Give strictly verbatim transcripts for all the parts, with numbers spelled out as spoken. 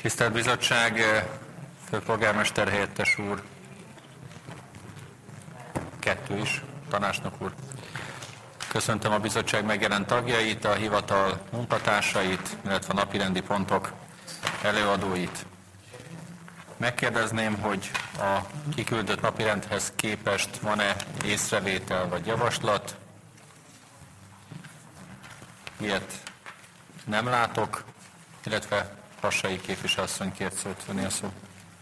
Tisztelt Bizottság, főpolgármester helyettes úr, kettő is, tanácsnok úr. Köszöntöm a bizottság megjelent tagjait, a hivatal munkatársait, illetve a napirendi pontok előadóit. Megkérdezném, hogy a kiküldött napirendhez képest van-e észrevétel vagy javaslat. Ilyet nem látok, illetve Kassai képviselőasszony kért szót, önél szó.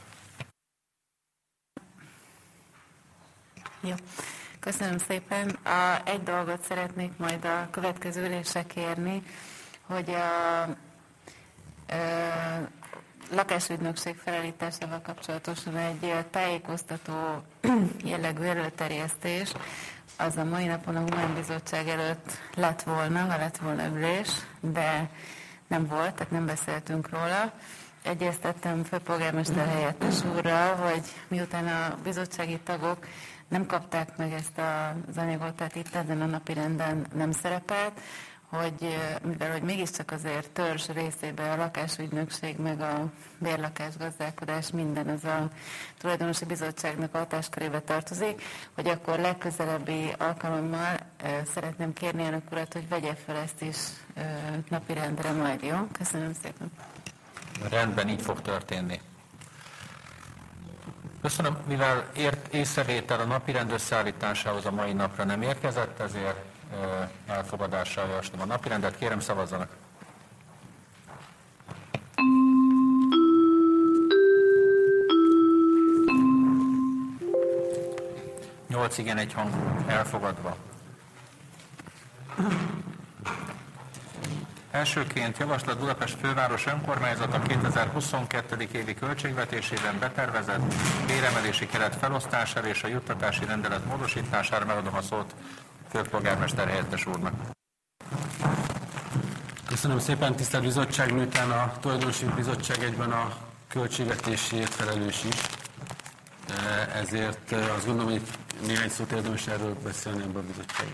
Jó. Köszönöm szépen. A, egy dolgot szeretnék majd a következő ülésre kérni, hogy a, a lakásügynökség felállításával kapcsolatosan egy tájékoztató jellegű előterjesztés, az a mai napon a Humán Bizottság előtt lett volna, ha lett volna ülés, de nem volt, tehát nem beszéltünk róla. Egyeztettem főpolgármester helyettes úrral, hogy miután a bizottsági tagok nem kapták meg ezt az anyagot, tehát itt ezen a napirenden nem szerepelt, hogy mivel hogy mégiscsak azért törzs részében a lakásügynökség meg a bérlakásgazdálkodás minden az a tulajdonosi bizottságnak a hatáskörébe tartozik, hogy akkor legközelebbi alkalommal e, szeretném kérni elnök urat, hogy vegye fel ezt is e, napirendre majd, jó? Köszönöm szépen. Rendben, így fog történni. Köszönöm, mivel ért észrevétel a napirend összeállításához a mai napra nem érkezett, ezért elfogadással javaslom a napirendet. Kérem, szavazzanak. Nyolc igen, egy hang elfogadva. Elsőként javaslat Budapest főváros önkormányzata kétezer-huszonkettő. évi költségvetésében betervezett béremelési keret felosztására és a juttatási rendelet módosítására. Megadom a szót főpolgármester helyettes úrnak. Köszönöm szépen, tisztelt bizottság, miután a tulajdonosi bizottság egyben a költségvetésért felelős is. Ezért azt gondolom, hogy néhány szót érdemes erről beszélni ebben a bizottságban.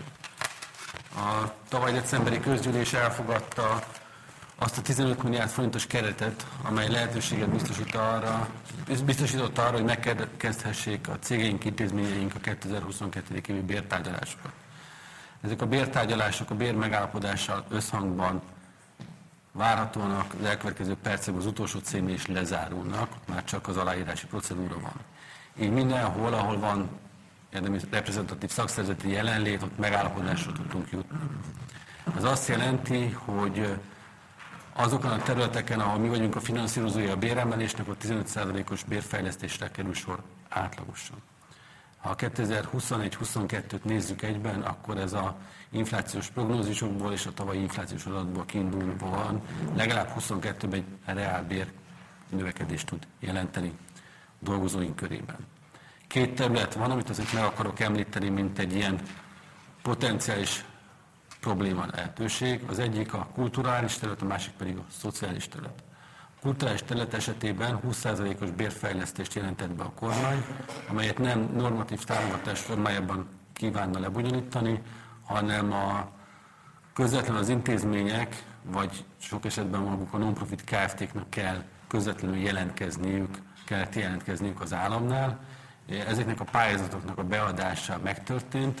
A tavaly decemberi közgyűlés elfogadta azt a tizenöt milliárd forintos keretet, amely lehetőséget biztosít arra, biztosított arra, hogy megkezdhessék a cégeink, intézményeink a kétezer-huszonkettő. évi bértárgyalásokat. Ezek a bértárgyalások a bérmegállapodással összhangban várhatóan az elkövetkező percekben az utolsó cégnél is lezárulnak, már csak az aláírási procedúra van. Így mindenhol, ahol van érdemi reprezentatív szakszervezeti jelenlét, ott megállapodásra tudtunk jutni. Ez azt jelenti, hogy azokon a területeken, ahol mi vagyunk a finanszírozója a béremelésnek, ott tizenöt százalékos bérfejlesztésre kerül sor átlagosan. Ha kétezer-huszonegy-huszonkettőt nézzük egyben, akkor ez az inflációs prognózisokból és a tavalyi inflációs adatból kiindulóan legalább huszonkettőben egy reálbér növekedést tud jelenteni dolgozóink körében. Két terület van, amit azért meg akarok említeni, mint egy ilyen potenciális probléma lehetőség. Az egyik a kulturális terület, a másik pedig a szociális terület. A kulturális terület esetében húsz százalékos bérfejlesztést jelentett be a kormány, amelyet nem normatív támogatás formájában kívánna lebonyolítani, hanem a közvetlenül az intézmények, vagy sok esetben maguk a non-profit Kft-knak kell közvetlenül jelentkezniük, kellett jelentkezniük az államnál. Ezeknek a pályázatoknak a beadása megtörtént,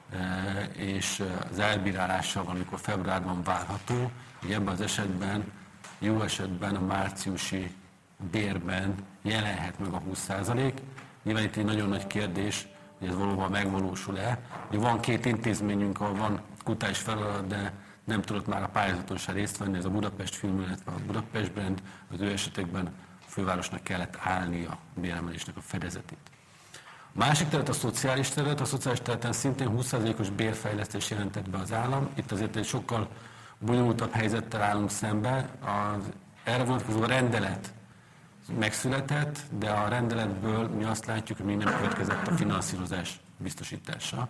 és az elbírálása valamikor februárban várható, hogy ebben az esetben, jó esetben a márciusi bérben jelenhet meg a húsz százalék. Nyilván itt egy nagyon nagy kérdés, hogy ez valóban megvalósul-e. Ugye van két intézményünk, ahol van kutatás feladat, de nem tudott már a pályázaton se részt venni, ez a Budapest Film, illetve a Budapest Brand, az ő esetekben a fővárosnak kellett állni a béremelésnek a fedezetét. A másik terület a szociális terület, a szociális területen szintén húsz százalékos bérfejlesztés jelentett be az állam. Itt azért egy sokkal bonyolultabb helyzettel állunk szembe. Az erre vonatkozó rendelet megszületett, de a rendeletből mi azt látjuk, hogy még nem következett a finanszírozás biztosítása.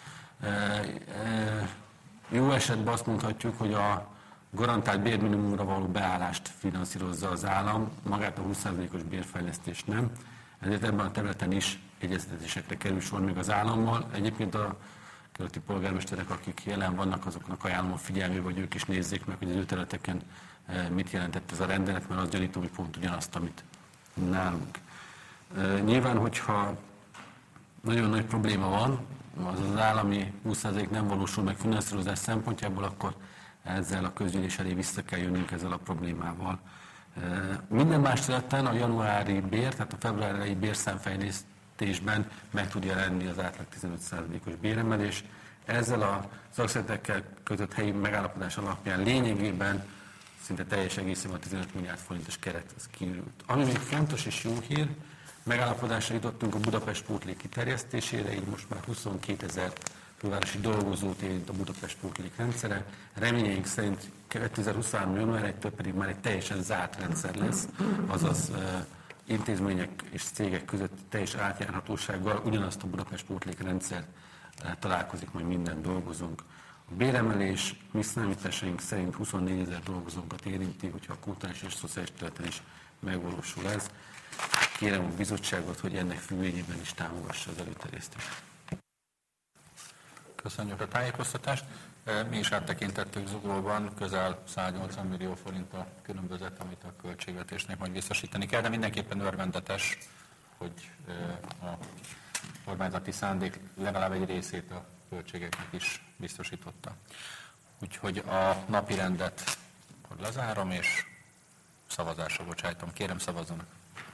Jó esetben azt mondhatjuk, hogy a garantált bérminimumra való beállást finanszírozza az állam, magát a húsz százalékos bérfejlesztést nem. Ezért ebben a területen is egyeztetésekre kerül sor még az állammal. Egyébként a kerületi polgármesterek, akik jelen vannak, azoknak ajánlom a figyelmébe, hogy ők is nézzék meg, hogy az ő területeken mit jelentett ez a rendelet, mert az gyanítom, hogy pont ugyanazt, amit nálunk. Nyilván, hogyha nagyon nagy probléma van, az az állami húsz százalék nem valósul meg finanszírozás szempontjából, akkor ezzel a közgyűlés elé vissza kell jönnünk ezzel a problémával. Minden más területen a januári bér, tehát a februári bérszámfejlesztésben meg tud jelenni az átlag tizenöt százalékos béremelés. Ezzel a szakszervezetekkel kötött helyi megállapodás alapján lényegében szinte teljes egészében a tizenöt milliárd forintos keret az kiürült. Ami még fontos és jó hír, megállapodásra jutottunk a Budapest pótlék kiterjesztésére, így most már huszonkétezer fővárosi dolgozót érint a Budapest pótlék rendszere. Reményeink szerint kétezer-huszonhárom januárjától pedig már egy teljesen zárt rendszer lesz, azaz uh, intézmények és cégek között teljes átjárhatósággal ugyanazt a Budapest pótlék rendszer uh, találkozik majd minden dolgozónk. A béremelés mi számításaink szerint huszonnégyezer dolgozónkat érinti, hogyha a kulturális és szociális területen is megvalósul ez. Kérem a bizottságot, hogy ennek függvényében is támogassa az előterjesztést. Köszönjük a tájékoztatást. Mi is áttekintettük zuglóban, közel száznyolcvan millió forint a különbözet, amit a költségvetésnek majd biztosítani kell, de mindenképpen örvendetes, hogy a kormányzati szándék legalább egy részét a költségeknek is biztosította. Úgyhogy a napi rendet lezárom, és szavazásra bocsájtom. Kérem, szavazzanak!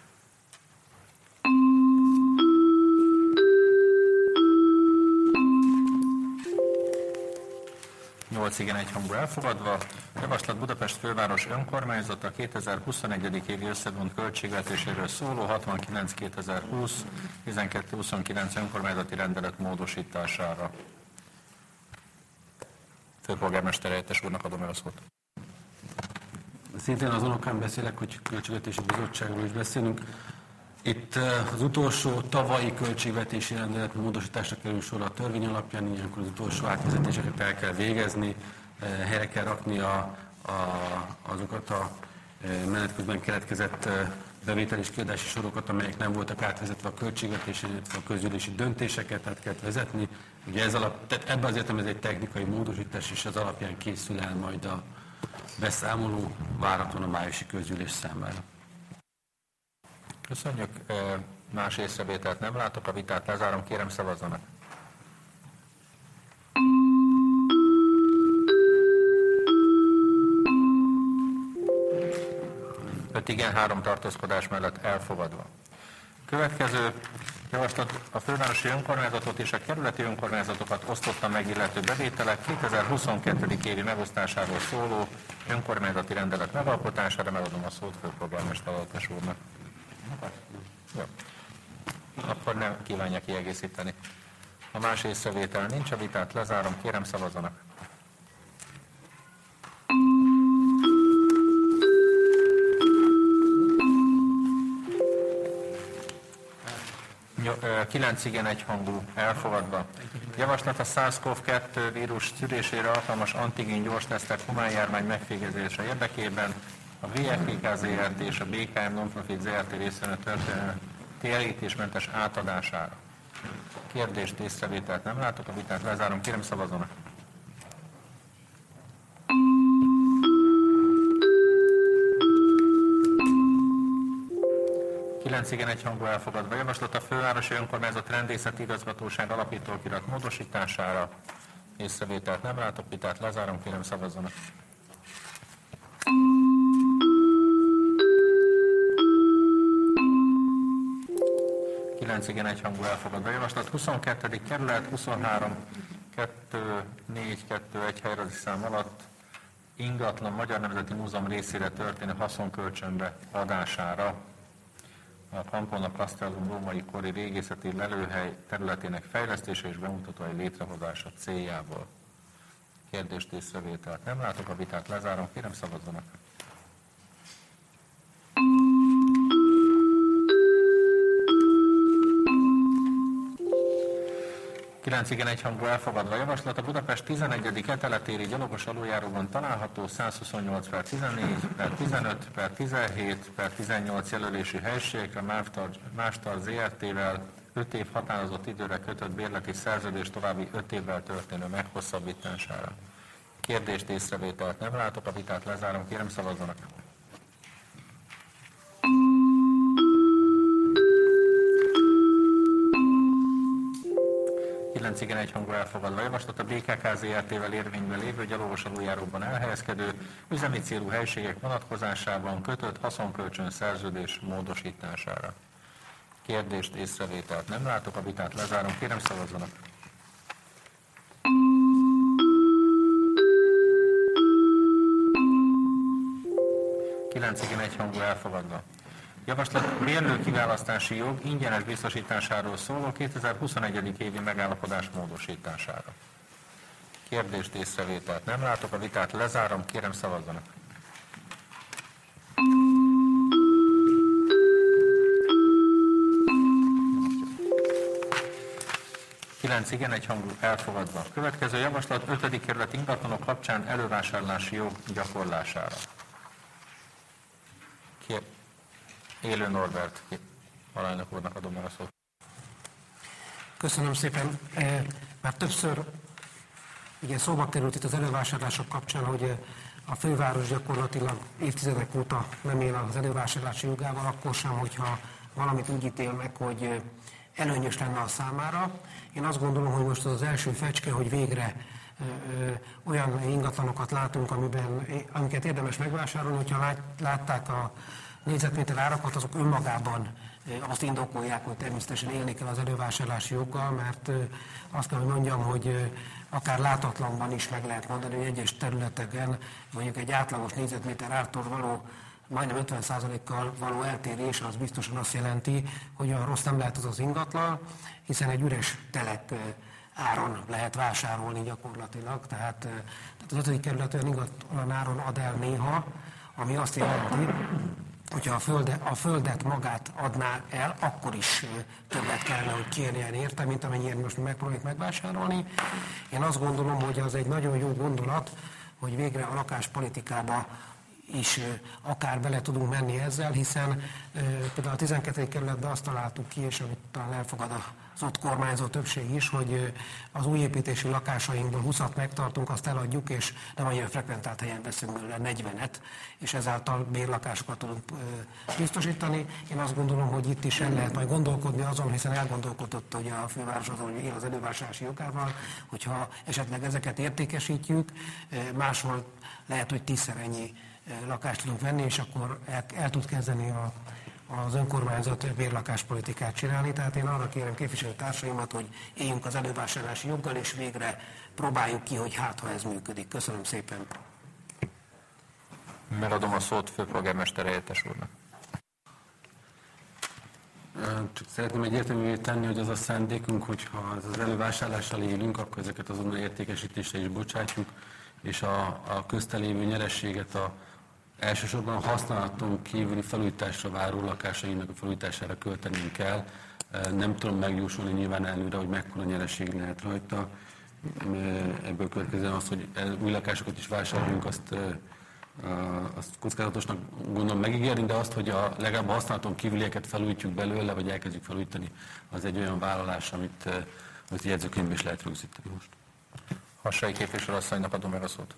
nyolc igen egyhangú elfogadva. Javaslat Budapest főváros önkormányzata kétezer-huszonegyedik évi összevont költségvetéséről szóló hatvankilenc kétezer-húsz tizenkettő huszonkilenc önkormányzati rendelet módosítására. Főpolgármester helyettes úrnak adom el a szót. Szintén az unokán beszélek, hogy költségvetési bizottságról is beszélünk. Itt az utolsó tavalyi költségvetési rendelet módosításra kerül sor a törvény alapján, ilyenkor az utolsó átvezetéseket el kell végezni, helyre kell rakni a, a, azokat a menet közben keletkezett bevétel és kiadási sorokat, amelyek nem voltak átvezetve a költségvetésen, illetve a közgyűlési döntéseket át kell vezetni. Ugye ez alap, tehát ebben az értelemben ez egy technikai módosítás, és az alapján készül el majd a beszámoló várhatóan a májusi közgyűlés számára. Köszönjük. Más észrevételt nem látok, a vitát lezárom, kérem szavazzanak. öt igen, három tartózkodás mellett elfogadva. Következő javaslat a fővárosi önkormányzatot és a kerületi önkormányzatokat osztotta meg illető bevételek kétezer-huszonkettő évi megosztásáról szóló önkormányzati rendelet megalkotására. Megadom a szót főpolgármester helyettes úrnak. Jó. Akkor nem kívánja kiegészíteni. Ha más észrevétel nincs, a vitát lezárom, kérem szavazzanak. kilenc igen egyhangú elfogadva. Javaslat a SARS-CoV kettő vírus szűrésére alkalmas antigén gyors tesztek humán járvány megfékezése érdekében a vé ef ká ká zé er té és a bé ká em Nonprofit zé er té részéről történő térítésmentes átadására. Kérdést, észrevételt nem látok, a vitát lezárom, kérem szavazzanak. kilenc igen egyhangú elfogadva. Javaslat a fővárosi önkormányzat rendészeti igazgatóság alapítókirat módosítására. Észrevételt nem látok, vitát lezárom, kérem szavazzanak. kilenc igen egyhangú elfogadva. Javaslat huszonkettő kerület, huszonhárom kettő négy kettő egy helyrajzi szám alatt ingatlan Magyar Nemzeti Múzeum részére történő haszonkölcsönbe adására. A Campona Castellum római kori régészeti lelőhely területének fejlesztése és bemutatói létrehozása céljából. Kérdést, észrevételt nem látok, a vitát lezárom, kérem szavazzanak. kilenc igen egyhangú elfogadva javaslat a Budapest tizenegyedik eteletéri gyalogos aluljáróban található százhuszonnyolc per tizennégy per tizenöt per tizenhét per tizennyolc jelölési helységekre Mástar zé er té-vel öt év határozott időre kötött bérleti szerződés további öt évvel történő meghosszabbítására. Kérdést, észrevételt nem látok, a vitát lezárom, kérem szavazzanak. kilenc igen egyhangú elfogadva javaslat a bé ká ká zé er té-vel érvényben lévő gyalogos aluljáróban elhelyezkedő üzemi célú helységek vonatkozásában kötött haszonkölcsön szerződés módosítására. Kérdést, észrevételt nem látok, a vitát lezárom, kérem szavazzanak. kilenc igen egyhangú elfogadva. Javaslat bérlő kiválasztási jog ingyenes biztosításáról szóló kétezer-huszonegy. évi megállapodás módosítására. Kérdést, észrevételt nem látok, a vitát lezárom, kérem szavazzanak. kilenc igen egyhangú elfogadva. Következő javaslat ötödik kerület ingatlanok kapcsán elővásárlási jog gyakorlására. Kér... Élő Norbert, alelnök úrnak adom meg a szót. Köszönöm szépen. Már többször ugye szóba került itt az elővásárlások kapcsán, hogy a főváros gyakorlatilag évtizedek óta nem él az elővásárlási jogával, akkor sem, hogyha valamit úgy ítél meg, hogy előnyös lenne a számára. Én azt gondolom, hogy most az az első fecske, hogy végre ö, ö, olyan ingatlanokat látunk, amiben, amiket érdemes megvásárolni, hogyha lát, látták a négyzetméter árakat, azok önmagában azt indokolják, hogy természetesen élni kell az elővásárlási joggal, mert azt kell, hogy mondjam, hogy akár látatlanban is meg lehet mondani, hogy egyes területeken mondjuk egy átlagos négyzetméter ártól való majdnem ötven százalékkal való eltérés az biztosan azt jelenti, hogy olyan rossz nem lehet az az ingatlan, hiszen egy üres telep áron lehet vásárolni gyakorlatilag, tehát, tehát az ötödik kerület olyan ingatlan áron ad el néha, ami azt jelenti, hogyha a, földe, a földet magát adná el, akkor is többet kellene, hogy kérjen érte, mint amennyire most megpróbáljuk megvásárolni. Én azt gondolom, hogy az egy nagyon jó gondolat, hogy végre a lakáspolitikába is akár bele tudunk menni ezzel, hiszen például a tizenkettedik kerületben azt találtuk ki, és amit talán elfogad az ott kormányzó többség is, hogy az újépítési lakásainkból húszat megtartunk, azt eladjuk, és nem annyira frekventált helyen veszünk belőle negyvenet, és ezáltal bérlakásokat tudunk biztosítani. Én azt gondolom, hogy itt is el lehet majd gondolkodni azon, hiszen elgondolkodott ugye a főváros azon, hogy él az elővásárlási jogával, hogyha esetleg ezeket értékesítjük, máshol lehet, hogy tízszer ennyi lakást tudunk venni, és akkor el, el tud kezdeni a, az önkormányzat bérlakáspolitikát csinálni. Tehát én arra kérem képviselőtársaimat, hogy éljünk az elővásárlási joggal, és végre próbáljuk ki, hogy hát, ha ez működik. Köszönöm szépen. Megadom a szót főpolgármester helyettes úrnak. Csak szeretném egyértelművé tenni, hogy az a szándékunk, hogyha az elővásárlással élünk, akkor ezeket azonnal értékesítésre is bocsátjuk, és a, a köztelévő nyerességet a elsősorban a használaton kívüli felújításra váró lakásainak a felújítására költenünk kell. Nem tudom megjósolni nyilván előre, hogy mekkora nyereség lehet rajta. Ebből következően az, hogy új lakásokat is vásároljunk, azt, azt kockázatosnak gondolom megígérni, de azt, hogy a legalább a használaton kívülieket felújítjuk belőle, vagy elkezdjük felújítani, az egy olyan vállalás, amit, amit a jegyzőkönyvben is lehet rögzíteni most. Hassai képviselőasszonynak adom meg a szót.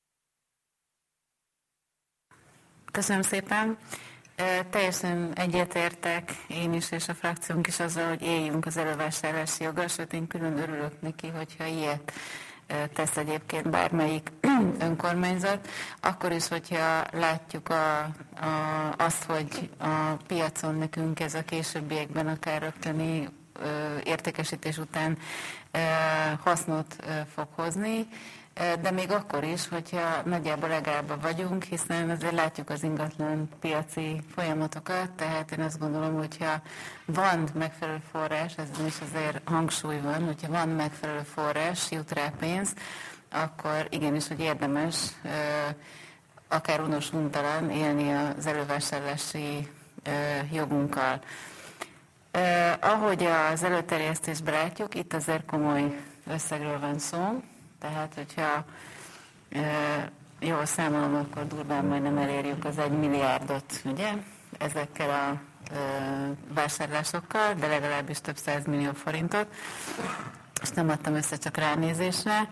Köszönöm szépen. Teljesen egyetértek én is, és a frakciónk is azzal, hogy éljünk az elővásárlási joggal, sőt én külön örülök neki, hogyha ilyet tesz egyébként bármelyik önkormányzat. Akkor is, hogyha látjuk a, a, azt, hogy a piacon nekünk ez a későbbiekben akár rögtöni értékesítés után hasznot fog hozni, de még akkor is, hogyha nagyjából legalább vagyunk, hiszen azért látjuk az ingatlan piaci folyamatokat, tehát én azt gondolom, hogyha van megfelelő forrás, ez is azért hangsúly van, hogyha van megfelelő forrás, jut rá pénz, akkor igenis, hogy érdemes akár unos untalan élni az elővásárlási jogunkkal. Eh, ahogy az előterjesztésben látjuk, itt azért komoly összegről van szó, tehát hogyha eh, jól számolom, akkor durván majdnem elérjük az egy milliárdot, ugye? Ezekkel a vásárlásokkal, de legalábbis több százmillió forintot, és nem adtam össze csak ránézésre.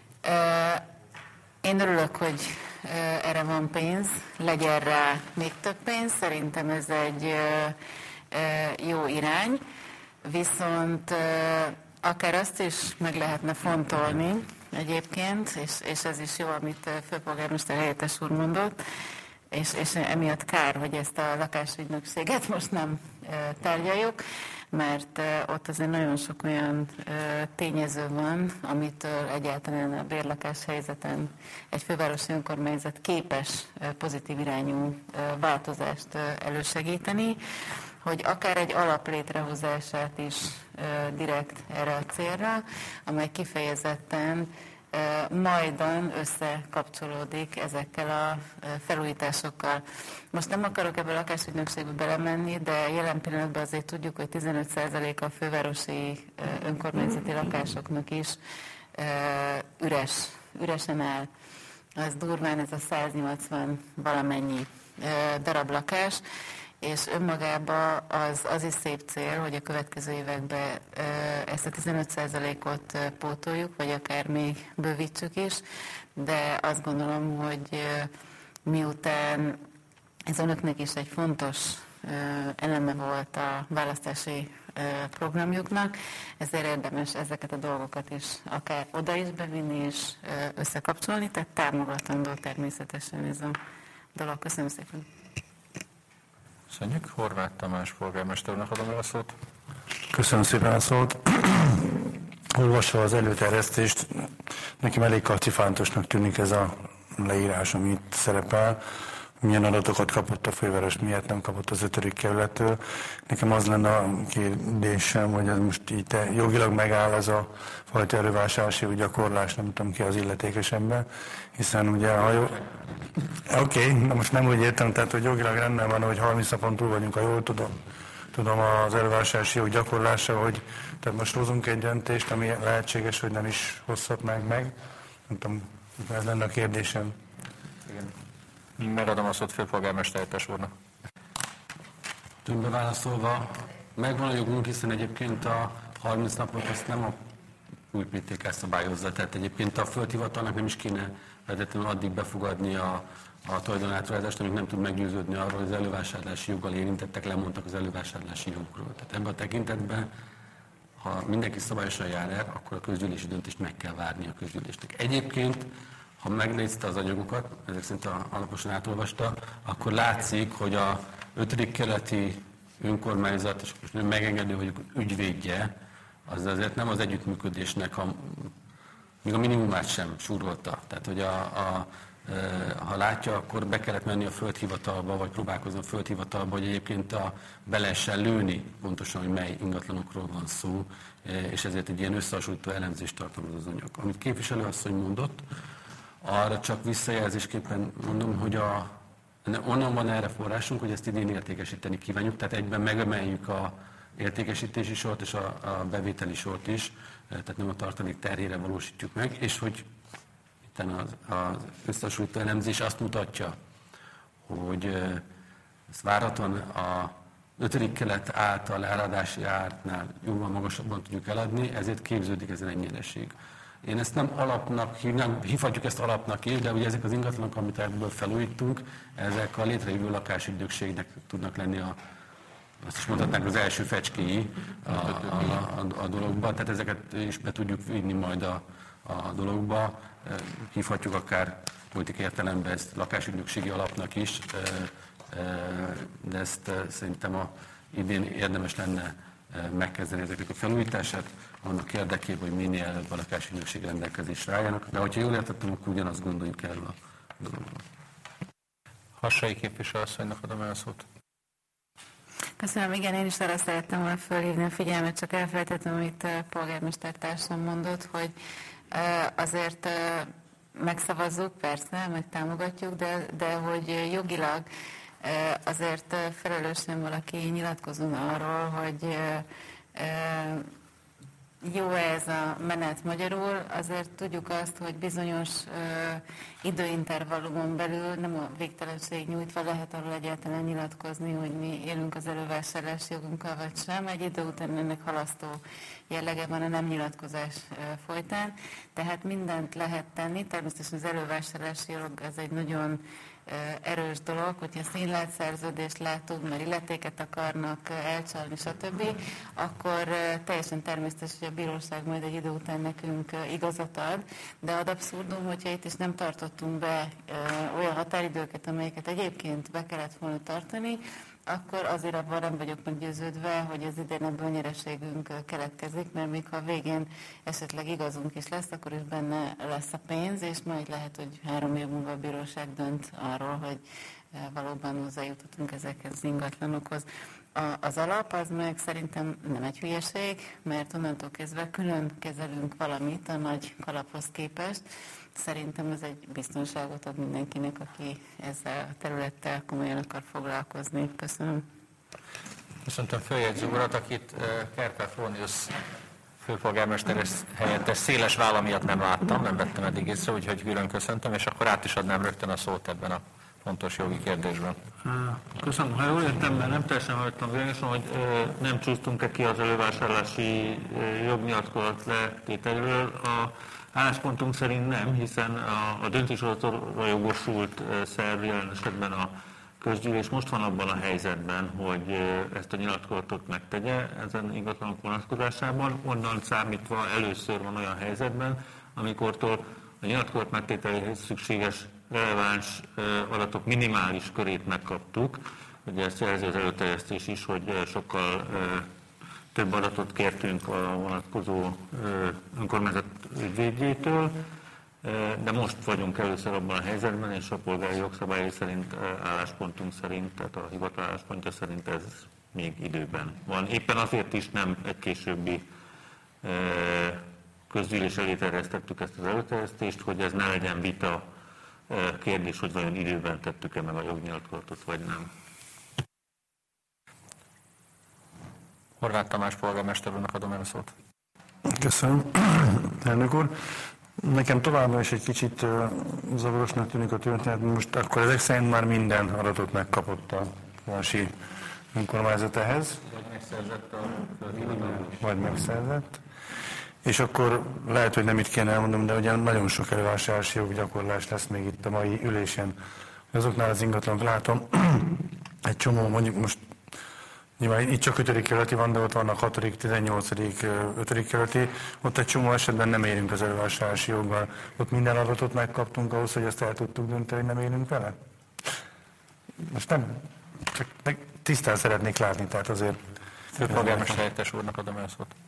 Én örülök, hogy erre van pénz, legyen rá még több pénz, szerintem ez egy jó irány, viszont akár azt is meg lehetne fontolni egyébként, és, és ez is jó, amit főpolgármester helyettes úr mondott, és, és emiatt kár, hogy ezt a lakásügynökséget most nem tárgyaljuk, mert ott azért nagyon sok olyan tényező van, amitől egyáltalán a bérlakás helyzeten egy fővárosi önkormányzat képes pozitív irányú változást elősegíteni, hogy akár egy alap létrehozását is direkt erre a célra, amely kifejezetten majdan összekapcsolódik ezekkel a felújításokkal. Most nem akarok ebbe a lakásügynökségbe belemenni, de jelen pillanatban azért tudjuk, hogy tizenöt százaléka a fővárosi önkormányzati lakásoknak is üres, üresen áll. Az durván ez a száznyolcvan valamennyi darab lakás, és önmagában az, az is szép cél, hogy a következő években ezt a tizenöt százalékot pótoljuk, vagy akár még bővítsük is, de azt gondolom, hogy miután ez önöknek is egy fontos eleme volt a választási programjuknak, ezért érdemes ezeket a dolgokat is akár oda is bevinni és összekapcsolni, tehát támogatandó természetesen ez a dolog. Köszönöm szépen! Köszönjük. Horváth Tamás polgármesternek adom el a szót. Köszönöm szépen a szót. Olvasva az előterjesztést, nekem elég kacifántosnak tűnik ez a leírás, ami itt szerepel. Milyen adatokat kapott a főváros, miért nem kapott az ötödik kerülettől. Nekem az lenne a kérdésem, hogy ez most így te, jogilag megáll ez a fajta elővásárlási gyakorlás, nem tudom ki az illetékes ebben, hiszen ugye ha jó... Oké, okay, na most nem úgy értem, tehát hogy jogilag rendben van, hogy harminc napon túl vagyunk, ha jól tudom, tudom az elővásárlási jog gyakorlása, hogy tehát most hozunk egy döntést, ami lehetséges, hogy nem is hozhatnánk meg. Nem tudom, ez lenne a kérdésem. Igen. Megadom a szót főpolgármester helyettes úrnak. Többen válaszolva, megvan a jogunk, hiszen egyébként a harminc napot azt nem a új pé té ká szabályozza, tehát egyébként a földhivatalnak nem is kéne vezetlenül addig befogadni a, a tulajdonátruházást, amíg nem tud meggyőződni arról, hogy az elővásárlási joggal érintettek lemondtak az elővásárlási jogról. Tehát ebben a tekintetben, ha mindenki szabályosan jár el, akkor a közgyűlési döntést meg kell várni a közgyűlésnek. Egyébként, ha megnézte az anyagokat, ezek szerint alaposan átolvasta, akkor látszik, hogy a ötödik kerületi önkormányzat, és most megengedő, hogy ügyvédje, az azért nem az együttműködésnek, a, még a minimumát sem súrolta. Tehát, hogy a, a, ha látja, akkor be kellett menni a földhivatalba, vagy próbálkozni a földhivatalba, hogy egyébként a, be lehessen lőni pontosan, hogy mely ingatlanokról van szó, és ezért egy ilyen összehasonlító elemzést tartalmaz az anyag. Amit képviselőasszony mondott, arra csak visszajelzésképpen mondom, hogy a, onnan van erre forrásunk, hogy ezt idén értékesíteni kívánjuk, tehát egyben megemeljük a értékesítési sort és a, a bevételi sort is, tehát nem a tartalék terhére valósítjuk meg, és hogy itt az, az összehasonlító elemzés azt mutatja, hogy ezt várhatóan a ötödik kelet által eladási árnál jóval magasabban tudjuk eladni, ezért képződik ezen egy nyereség. Én ezt nem alapnak hívnám, hívhatjuk ezt alapnak is, de ugye ezek az ingatlanok, amit ebből felújítunk, ezek a létrejövő lakásügynökségnek tudnak lenni a, azt is mondhatnánk, az első fecskéi a, a, a, a dologba, tehát ezeket is be tudjuk vinni majd a, a dologba. Hívhatjuk akár politikai értelemben ezt lakásügynökségi alapnak is, de ezt szerintem a idén érdemes lenne megkezdeni ezeknek a felújítását, annak érdekében, hogy minél előbb a lakásügynökség rendelkezésre álljanak, de hogyha jól értettem, akkor ugyanazt gondoljuk erről a dologban. Hassai képviselőasszonynak adom el a szót. Köszönöm, igen, én is arra szerettem volna fölhívni a figyelmet, csak elfelejtettem, amit a polgármestertársam mondott, hogy azért megszavazzuk, persze, meg támogatjuk, de, de hogy jogilag azért felelősen valaki nyilatkozzon arról, hogy jó ez a menet magyarul, azért tudjuk azt, hogy bizonyos ö, időintervallumon belül nem a végtelenség nyújtva lehet arról egyáltalán nyilatkozni, hogy mi élünk az elővásárlási jogunkkal vagy sem. Egy idő után ennek halasztó jellege van a nem nyilatkozás ö, folytán, tehát mindent lehet tenni. Természetesen az elővásárlási jog ez egy nagyon erős dolog, hogyha színlátszerződést látunk, mert illetéket akarnak elcsalni, stb., akkor teljesen természetes, hogy a bíróság majd egy idő után nekünk igazat ad, de ad abszurdum, hogyha itt is nem tartottunk be olyan határidőket, amelyeket egyébként be kellett volna tartani, akkor azért abban nem vagyok meggyőződve, hogy az idén ebből nyereségünk keletkezik, mert még ha a végén esetleg igazunk is lesz, akkor is benne lesz a pénz, és majd lehet, hogy három év múlva a bíróság dönt arról, hogy valóban hozzájutottunk ezekhez az ingatlanokhoz. A, az alap az meg szerintem nem egy hülyeség, mert onnantól kezdve külön kezelünk valamit a nagy kalaphoz képest. Szerintem ez egy biztonságot ad mindenkinek, aki ezzel a területtel komolyan akar foglalkozni. Köszönöm. Köszöntöm főjegyző urat, akit Kerpel Fróniusz főpolgármester helyettes széles válla miatt nem láttam, nem vettem eddig észre, úgyhogy külön köszöntöm, és akkor át is adnám rögtön a szót ebben a fontos jogi kérdésben. Köszönöm, ha jól értem, mert nem teljesen hallottam világosan, hogy nem csúsztunk-e ki az elővásárlási jognyilatkozat letételről. A álláspontunk szerint nem, hiszen a, a döntéshozatalra jogosult szerv, jelen esetben a közgyűlés most van abban a helyzetben, hogy ezt a nyilatkozatot megtegye ezen ingatlanok vonatkozásában. Onnan számítva először van olyan helyzetben, amikortól a nyilatkozat megtételéhez szükséges releváns adatok minimális körét megkaptuk. Ugye ezt jelzi az előterjesztés is, hogy sokkal több adatot kértünk a vonatkozó önkormányzat ügyvédjétől, de most vagyunk először abban a helyzetben, és a polgári jogszabályai szerint, álláspontunk szerint, tehát a hivatal álláspontja szerint ez még időben van. Éppen azért is nem egy későbbi közgyűlés elé terjesztettük ezt az előterjesztést, hogy ez ne legyen vita kérdés, hogy vajon időben tettük-e meg a jognyilatkozatot, vagy nem. Horváth Tamás polgármester úrnak adom el a szót. Köszönöm, elnök úr. Nekem továbbra is egy kicsit zavarosnak tűnik a történet. Most akkor ezek szerint már minden adatot megkapott a városi önkormányzat ehhez. Vagy megszerzett a Vagy megszerzett. És akkor lehet, hogy nem itt kéne elmondom, de ugye nagyon sok elővásárlási joggyakorlás lesz még itt a mai ülésen. Azoknál az ingatlanok látom, egy csomó, mondjuk most nyilván itt csak ötödik kerületi van, de ott vannak hatodik, tizennyolcadik, ötödik kerületi. Ott egy csomó esetben nem érünk az elővásárlási joggal. Ott minden adatot megkaptunk ahhoz, hogy ezt el tudtuk dönteni, hogy nem érünk vele? Most nem, csak tisztán szeretnék látni, tehát azért... Főpolgármester helyettes úrnak adom el a szót.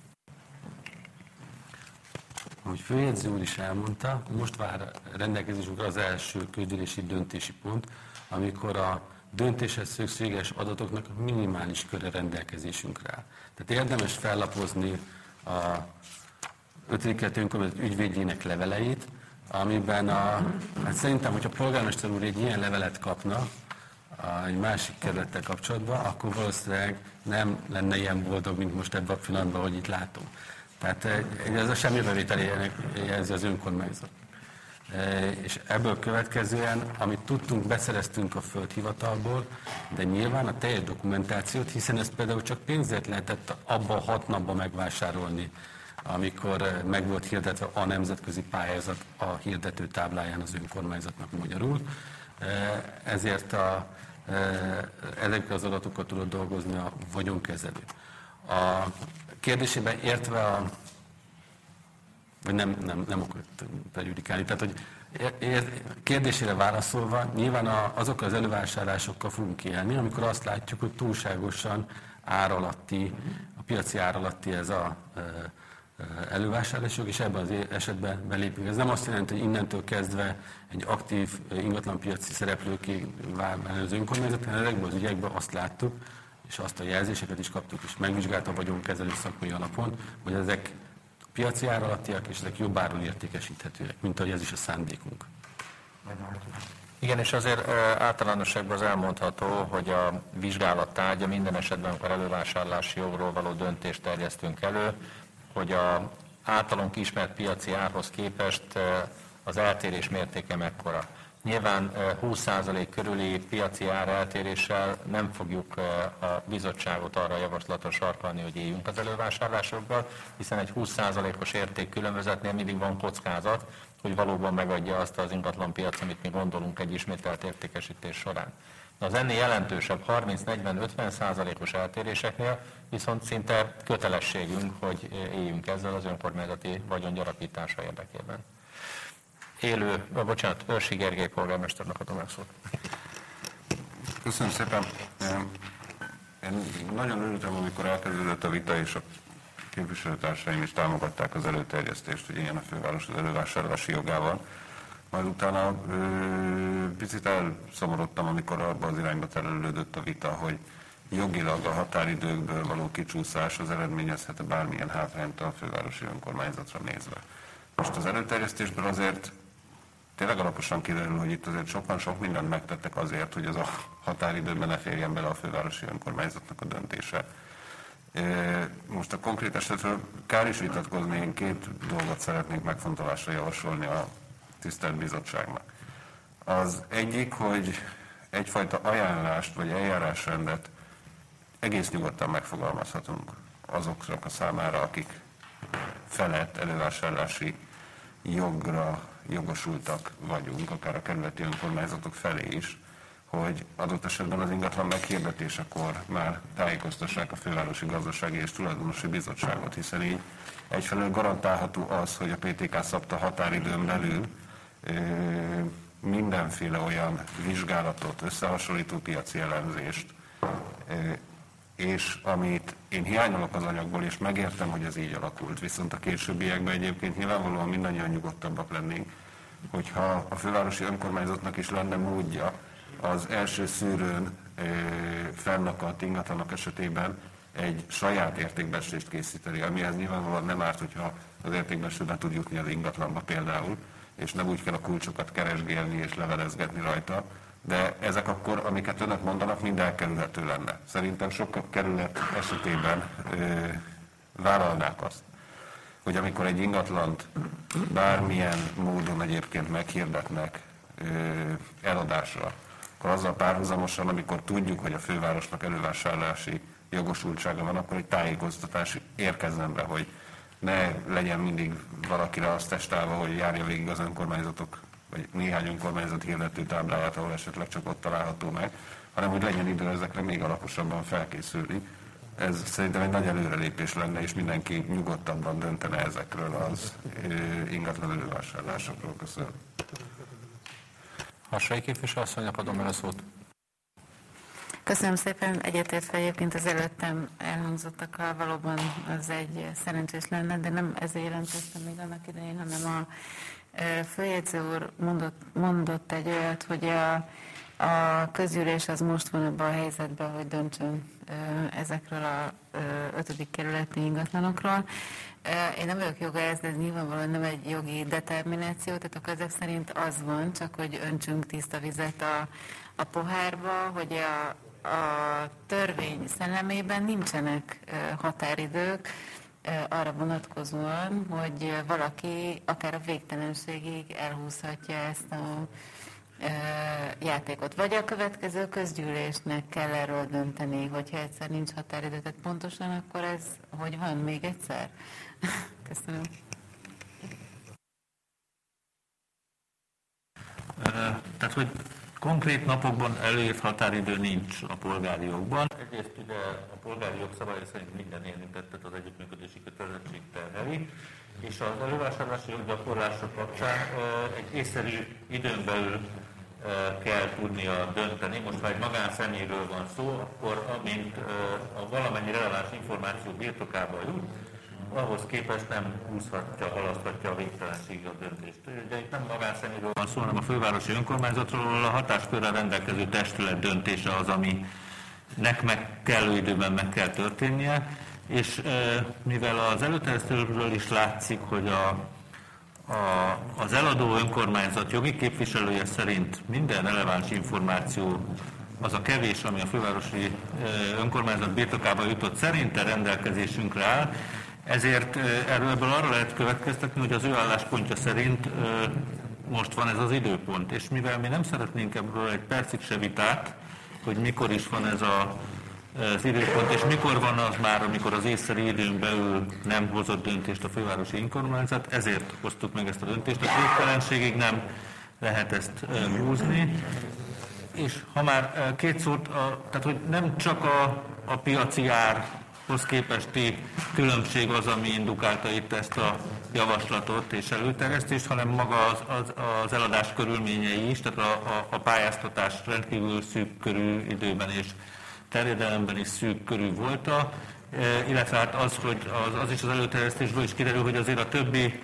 Ahogy főjegyző úr is elmondta, most vár rendelkezésünkre az első közgyűlési döntési pont, amikor a döntéshez szükséges adatoknak minimális köre rendelkezésünkre áll. Tehát érdemes fellapozni a ötödik kerületi önkormányzat ügyvédjének leveleit, amiben a, hát szerintem, hogyha a polgármester úr egy ilyen levelet kapna a, egy másik kerülettel kapcsolatban, akkor valószínűleg nem lenne ilyen boldog, mint most ebben a pillanatban, hogy itt látom. Tehát ez a semmi bevételének jelzi az önkormányzat. És ebből következően, amit tudtunk, beszereztünk a földhivatalból, de nyilván a teljes dokumentációt, hiszen ezt például csak pénzért lehetett abban a hat napban megvásárolni, amikor meg volt hirdetve a nemzetközi pályázat a hirdető tábláján az önkormányzatnak magyarul. Ezért a, ezekkel az adatokat tudott dolgozni a vagyonkezelő. A kérdésében értve a vagy nem, nem, nem akar prejudikálni. Tehát, hogy kérdésére válaszolva, nyilván a, azokkal az elővásárlásokkal fogunk élni, amikor azt látjuk, hogy túlságosan ár alatti, a piaci ár alatti ez a e, e, elővásárlások, és ebben az esetben belépünk. Ez nem azt jelenti, hogy innentől kezdve egy aktív ingatlanpiaci szereplőké vár az önkormányzat, hanem ezekben az ügyekben azt láttuk, és azt a jelzéseket is kaptuk, és megvizsgálta a vagyonkezelő szakmai alapon, hogy ezek piaci ár alattiak, és ezek jobb áron értékesíthetőek, mint ahogy ez is a szándékunk. Igen, és azért általánosságban az elmondható, hogy a vizsgálat tárgya minden esetben, amikor elővásárlási jogról való döntést terjesztünk elő, hogy a általunk ismert piaci árhoz képest az eltérés mértéke mekkora. Nyilván húsz százalék körüli piaci ár eltéréssel nem fogjuk a bizottságot arra a javaslatra sarkalni, hogy éljünk az elővásárlásokkal, hiszen egy húsz százalékos érték különbözetnél mindig van kockázat, hogy valóban megadja azt az ingatlan piac, amit mi gondolunk egy ismételt értékesítés során. Az ennél jelentősebb harminc, negyven, ötven százalékos eltéréseknél viszont szinte kötelességünk, hogy éljünk ezzel az önkormányzati vagyon gyarapítása érdekében. Élő, oh, bocsánat, Őrsi Gergely polgármesternek adom meg szót. Köszönöm szépen. Én nagyon örültem, amikor elkezdődött a vita, és a képviselőtársaim is támogatták az előterjesztést, hogy ilyen a főváros az elővásárlási jogával. Majd utána ö, picit elszomorodtam, amikor abba az irányba terelődött a vita, hogy jogilag a határidőkből való kicsúszás az eredményezhet bármilyen hátrányt a fővárosi önkormányzatra nézve. Most az előterjesztésből azért tényleg alaposan kiderül, hogy itt azért sokan sok mindent megtettek azért, hogy az a határidőben ne férjen bele a fővárosi önkormányzatnak a döntése. Most a konkrét esetről kár is vitatkozni, én két dolgot szeretnék megfontolásra javasolni a tisztelt bizottságnak. Az egyik, hogy egyfajta ajánlást vagy eljárásrendet egész nyugodtan megfogalmazhatunk azoknak a számára, akik felett elővásárlási jogra jogosultak vagyunk, akár a kerületi önkormányzatok felé is, hogy adott esetben az ingatlan meghirdetésekor már tájékoztassák a fővárosi gazdasági és tulajdonosi bizottságot, hiszen így egyfelől garantálható az, hogy a pé té ká szabta határidőn belül ö, mindenféle olyan vizsgálatot, összehasonlító piaci elemzést, ö, és amit én hiányolok az anyagból, és megértem, hogy ez így alakult, viszont a későbbiekben egyébként nyilvánvalóan mindannyian nyugodtabbak lennénk, hogyha a fővárosi önkormányzatnak is lenne módja az első szűrőn e, fennakadt ingatlanok esetében egy saját értékbecslést készíteni, amihez nyilvánvalóan nem árt, hogyha az értékbecslő be tud jutni az ingatlanba például, és nem úgy kell a kulcsokat keresgélni és levelezgetni rajta, de ezek akkor, amiket önök mondanak, mind elkerülhető lenne. Szerintem sok kerület esetében ö, vállalnák azt, hogy amikor egy ingatlant bármilyen módon egyébként meghirdetnek ö, eladásra, akkor azzal párhuzamosan, amikor tudjuk, hogy a fővárosnak elővásárlási jogosultsága van, akkor egy tájékoztatás érkezzen be, hogy ne legyen mindig valakire azt testálva, hogy járja végig az önkormányzatok, vagy néhány önkormányzat hirdető tábláját, ahol esetleg csak ott található meg, hanem hogy legyen idő ezekre még alaposabban felkészülni. Ez szerintem egy nagy előrelépés lenne, és mindenki nyugodtabban döntene ezekről az ingatlan elővásárlásokról. Köszönöm. Harsai képviselő asszonynak adom meg a szót. Köszönöm szépen. Egyetértve egyébként az előttem elhangzottakkal valóban az egy szerencsés lenne, de nem ezért jelentkeztem még annak idején, hanem a főjegyző úr mondott, mondott egy olyat, hogy a, a közgyűlés az most van abban a helyzetben, hogy döntsön ezekről a ötödik kerületi ingatlanokról. Én nem vagyok jogász, de ez nyilvánvalóan nem egy jogi determináció, tehát akkor ezek szerint az van, csak hogy öntsünk tiszta vizet a, a pohárba, hogy a, a törvény szellemében nincsenek határidők arra vonatkozóan, hogy valaki akár a végtelenségig elhúzhatja ezt a játékot. Vagy a következő közgyűlésnek kell erről dönteni, hogyha egyszer nincs határidő, tehát pontosan akkor ez hogy van még egyszer? Köszönöm. Tehát, hogy konkrét napokban előírt határidő nincs a polgári jogban. Egyrészt ugye a polgári jogszabály szerint minden érintettet az együttműködési kötelezettség terheli, és az elővásárlási joggyakorlása kapcsán egy észszerű időn belül kell tudnia dönteni. Most, ha egy magánszemélyről van szó, akkor amint a valamennyi releváns információ birtokába jut, ahhoz képest nem húzhatja, halaszthatja a végtelenségig a döntést. Ugye itt nem magánszemélyről van szó, hanem a fővárosi önkormányzatról, a hatáskörrel rendelkező testület döntése az, aminek meg kellő időben meg kell történnie, és mivel az előterjesztőről is látszik, hogy a A, az eladó önkormányzat jogi képviselője szerint minden releváns információ, az a kevés, ami a fővárosi önkormányzat birtokába jutott, szerinte rendelkezésünkre áll. Ezért erről ebből arra lehet következtetni, hogy az ő álláspontja szerint most van ez az időpont, és mivel mi nem szeretnénk ebből egy percig se vitát, hogy mikor is van ez a, az időpont, és mikor van az már, amikor az észszerű időn belül nem hozott döntést a fővárosi önkormányzat, ezért hoztuk meg ezt a döntést. A végtelenségig nem lehet ezt húzni. És ha már két szót, a, tehát hogy nem csak a, a piaci árhoz képesti különbség az, ami indukálta itt ezt a javaslatot és előterjesztést, hanem maga az, az, az eladás körülményei is, tehát a, a, a pályáztatás rendkívül szűk körű időben és terjedelemben is szűk körű volt, a, illetve hát az, hogy az, az is az előterjesztésből is kiderül, hogy azért a többi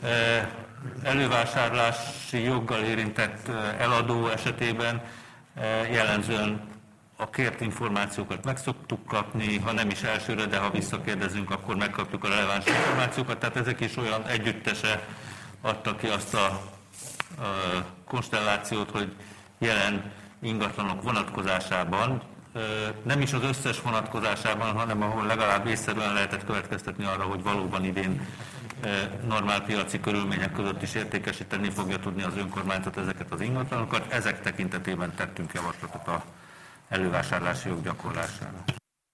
elővásárlási joggal érintett eladó esetében jellemzően a kért információkat meg szoktuk kapni, ha nem is elsőre, de ha visszakérdezünk, akkor megkapjuk a releváns információkat. Tehát ezek is olyan együttese adtak ki azt a, a konstellációt, hogy jelen ingatlanok vonatkozásában, nem is az összes vonatkozásában, hanem ahol legalább észszerűen lehetett következtetni arra, hogy valóban idén normál piaci körülmények között is értékesíteni fogja tudni az önkormányzat ezeket az ingatlanokat. Ezek tekintetében tettünk javaslatot a elővásárlási jog gyakorlására.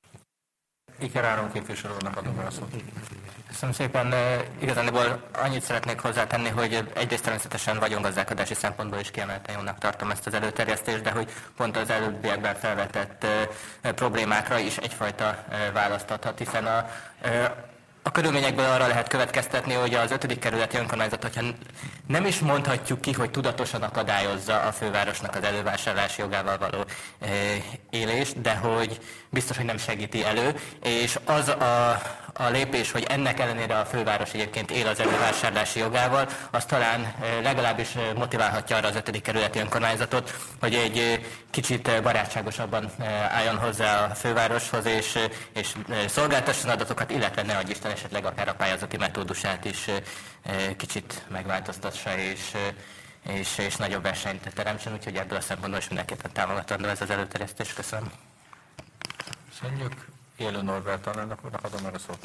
Iker Áron képviselőnek adom el a szót. Köszönöm szépen. Igazából annyit szeretnék hozzátenni, hogy egyrészt természetesen vagyongazdálkodási szempontból is kiemelten jónak tartom ezt az előterjesztést, de hogy pont az előbbiekben felvetett problémákra is egyfajta választ adhat, hiszen a A körülményekből arra lehet következtetni, hogy az ötödik kerületi önkormányzat, hogyha nem is mondhatjuk ki, hogy tudatosan akadályozza a fővárosnak az elővásárlási jogával való élést, de hogy biztos, hogy nem segíti elő, és az a, a lépés, hogy ennek ellenére a főváros egyébként él az elővásárlási jogával, az talán legalábbis motiválhatja arra az ötödik kerületi önkormányzatot, hogy egy kicsit barátságosabban álljon hozzá a fővároshoz, és, és szolgáltasson adatokat, illetve ne adj Isten esetleg akár a pályázati metódusát is kicsit megváltoztassa, és, és, és nagyobb versenyt teremtsen, úgyhogy ebből a szempontból is mindenképpen támogatandó ez az előterjesztés. Köszönöm. Köszönjük. Élő Norbert alelnöknek adom el a szót.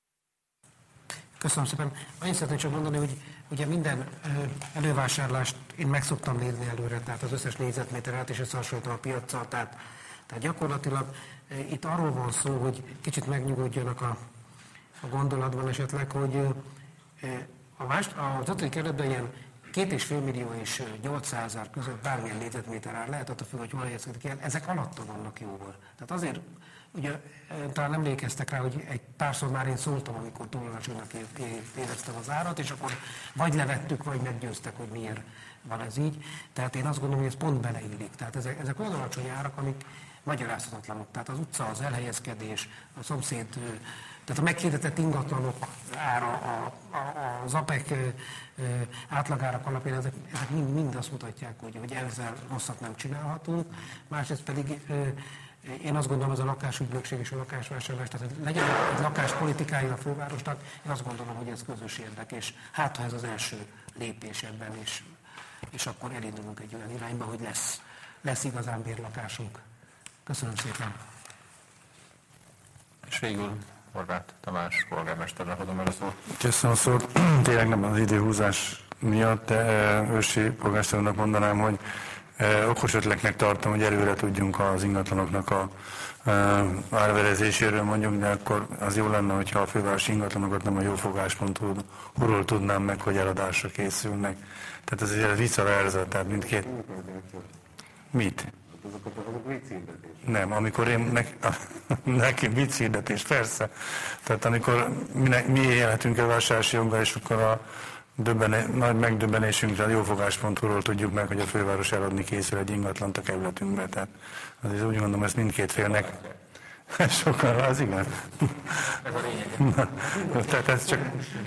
Köszönöm szépen. Annyit szeretném csak mondani, hogy ugye minden elővásárlást én meg szoktam nézni előre, tehát az összes négyzetméteret és összehasonlítom a piaccal, tehát, tehát gyakorlatilag itt arról van szó, hogy kicsit megnyugodjanak a, a gondolatban esetleg, hogy a más, az ötödik kerületben ilyen két és fél millió és nyolcszázezer között bármilyen négyzetméter ár lehet, attól függ, hogy hol helyezkedik el, ezek alatta vannak jóval. Tehát azért, ugye talán emlékeztek rá, hogy egy párszor már én szóltam, amikor túl alacsonynak éreztem az árat, és akkor vagy levettük, vagy meggyőztek, hogy miért van ez így. Tehát én azt gondolom, hogy ez pont beleillik. Tehát ezek, ezek olyan alacsony árak, amik magyarázhatatlanok. Tehát az utca, az elhelyezkedés, a szomszéd, tehát a meghirdetett ingatlanok ára, a, a, az APEC átlagárak alapján ezek, ezek mind, mind azt mutatják, hogy, hogy ezzel rosszat nem csinálhatunk. Másrészt pedig én azt gondolom, ez a lakásügynökség és a lakásvásárlás, tehát hogy legyen egy lakáspolitikája a fővárosnak, én azt gondolom, hogy ez közös érdek, és hát ha ez az első lépés ebben, és, és akkor elindulunk egy olyan irányba, hogy lesz, lesz igazán bérlakásunk. Köszönöm szépen. És végül Horváth Tamás polgármesternek adom el a szót. Köszönöm a szót. Tényleg nem az időhúzás miatt, de ősi polgármesternek mondanám, hogy okos ötletnek tartom, hogy előre tudjunk az ingatlanoknak a árverezéséről mondjuk, de akkor az jó lenne, hogyha a fővárosi ingatlanokat nem a jófogáspontról tudnám meg, hogy eladásra készülnek. Tehát ez egy vice versa, tehát mindkét... Mit? Nem, amikor én neki, nekem vicchirdetés, persze. Tehát amikor mi, mi élhetünk el vásárlási joggal, és akkor a döbbene, nagy megdöbbenésünkre a jófogás.hu-ról tudjuk meg, hogy a főváros eladni készül egy ingatlant a kerületünkbe. Tehát azért úgy gondolom, ezt mindkét félnek. Sokan, az igen. Ez a lényeg. Na, tehát ez csak...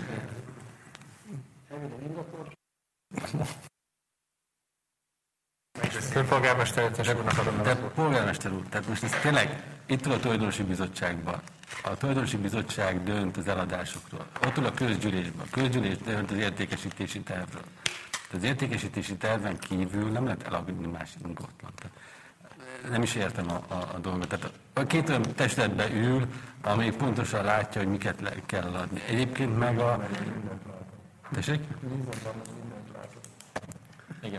Főpolgármester, de polgármester úr, tehát most ez tényleg itt ül a tulajdonosi bizottságban. A tulajdonosi bizottság dönt az eladásokról. Ott ül a közgyűlésben. A közgyűlés dönt az értékesítési tervről. Az értékesítési terven kívül nem lehet eladni más ingatlant. nem is értem a, a, a dolgot. Tehát a két olyan testületben ül, ami pontosan látja, hogy miket le kell adni. Egyébként meg a... Tessék? Igen.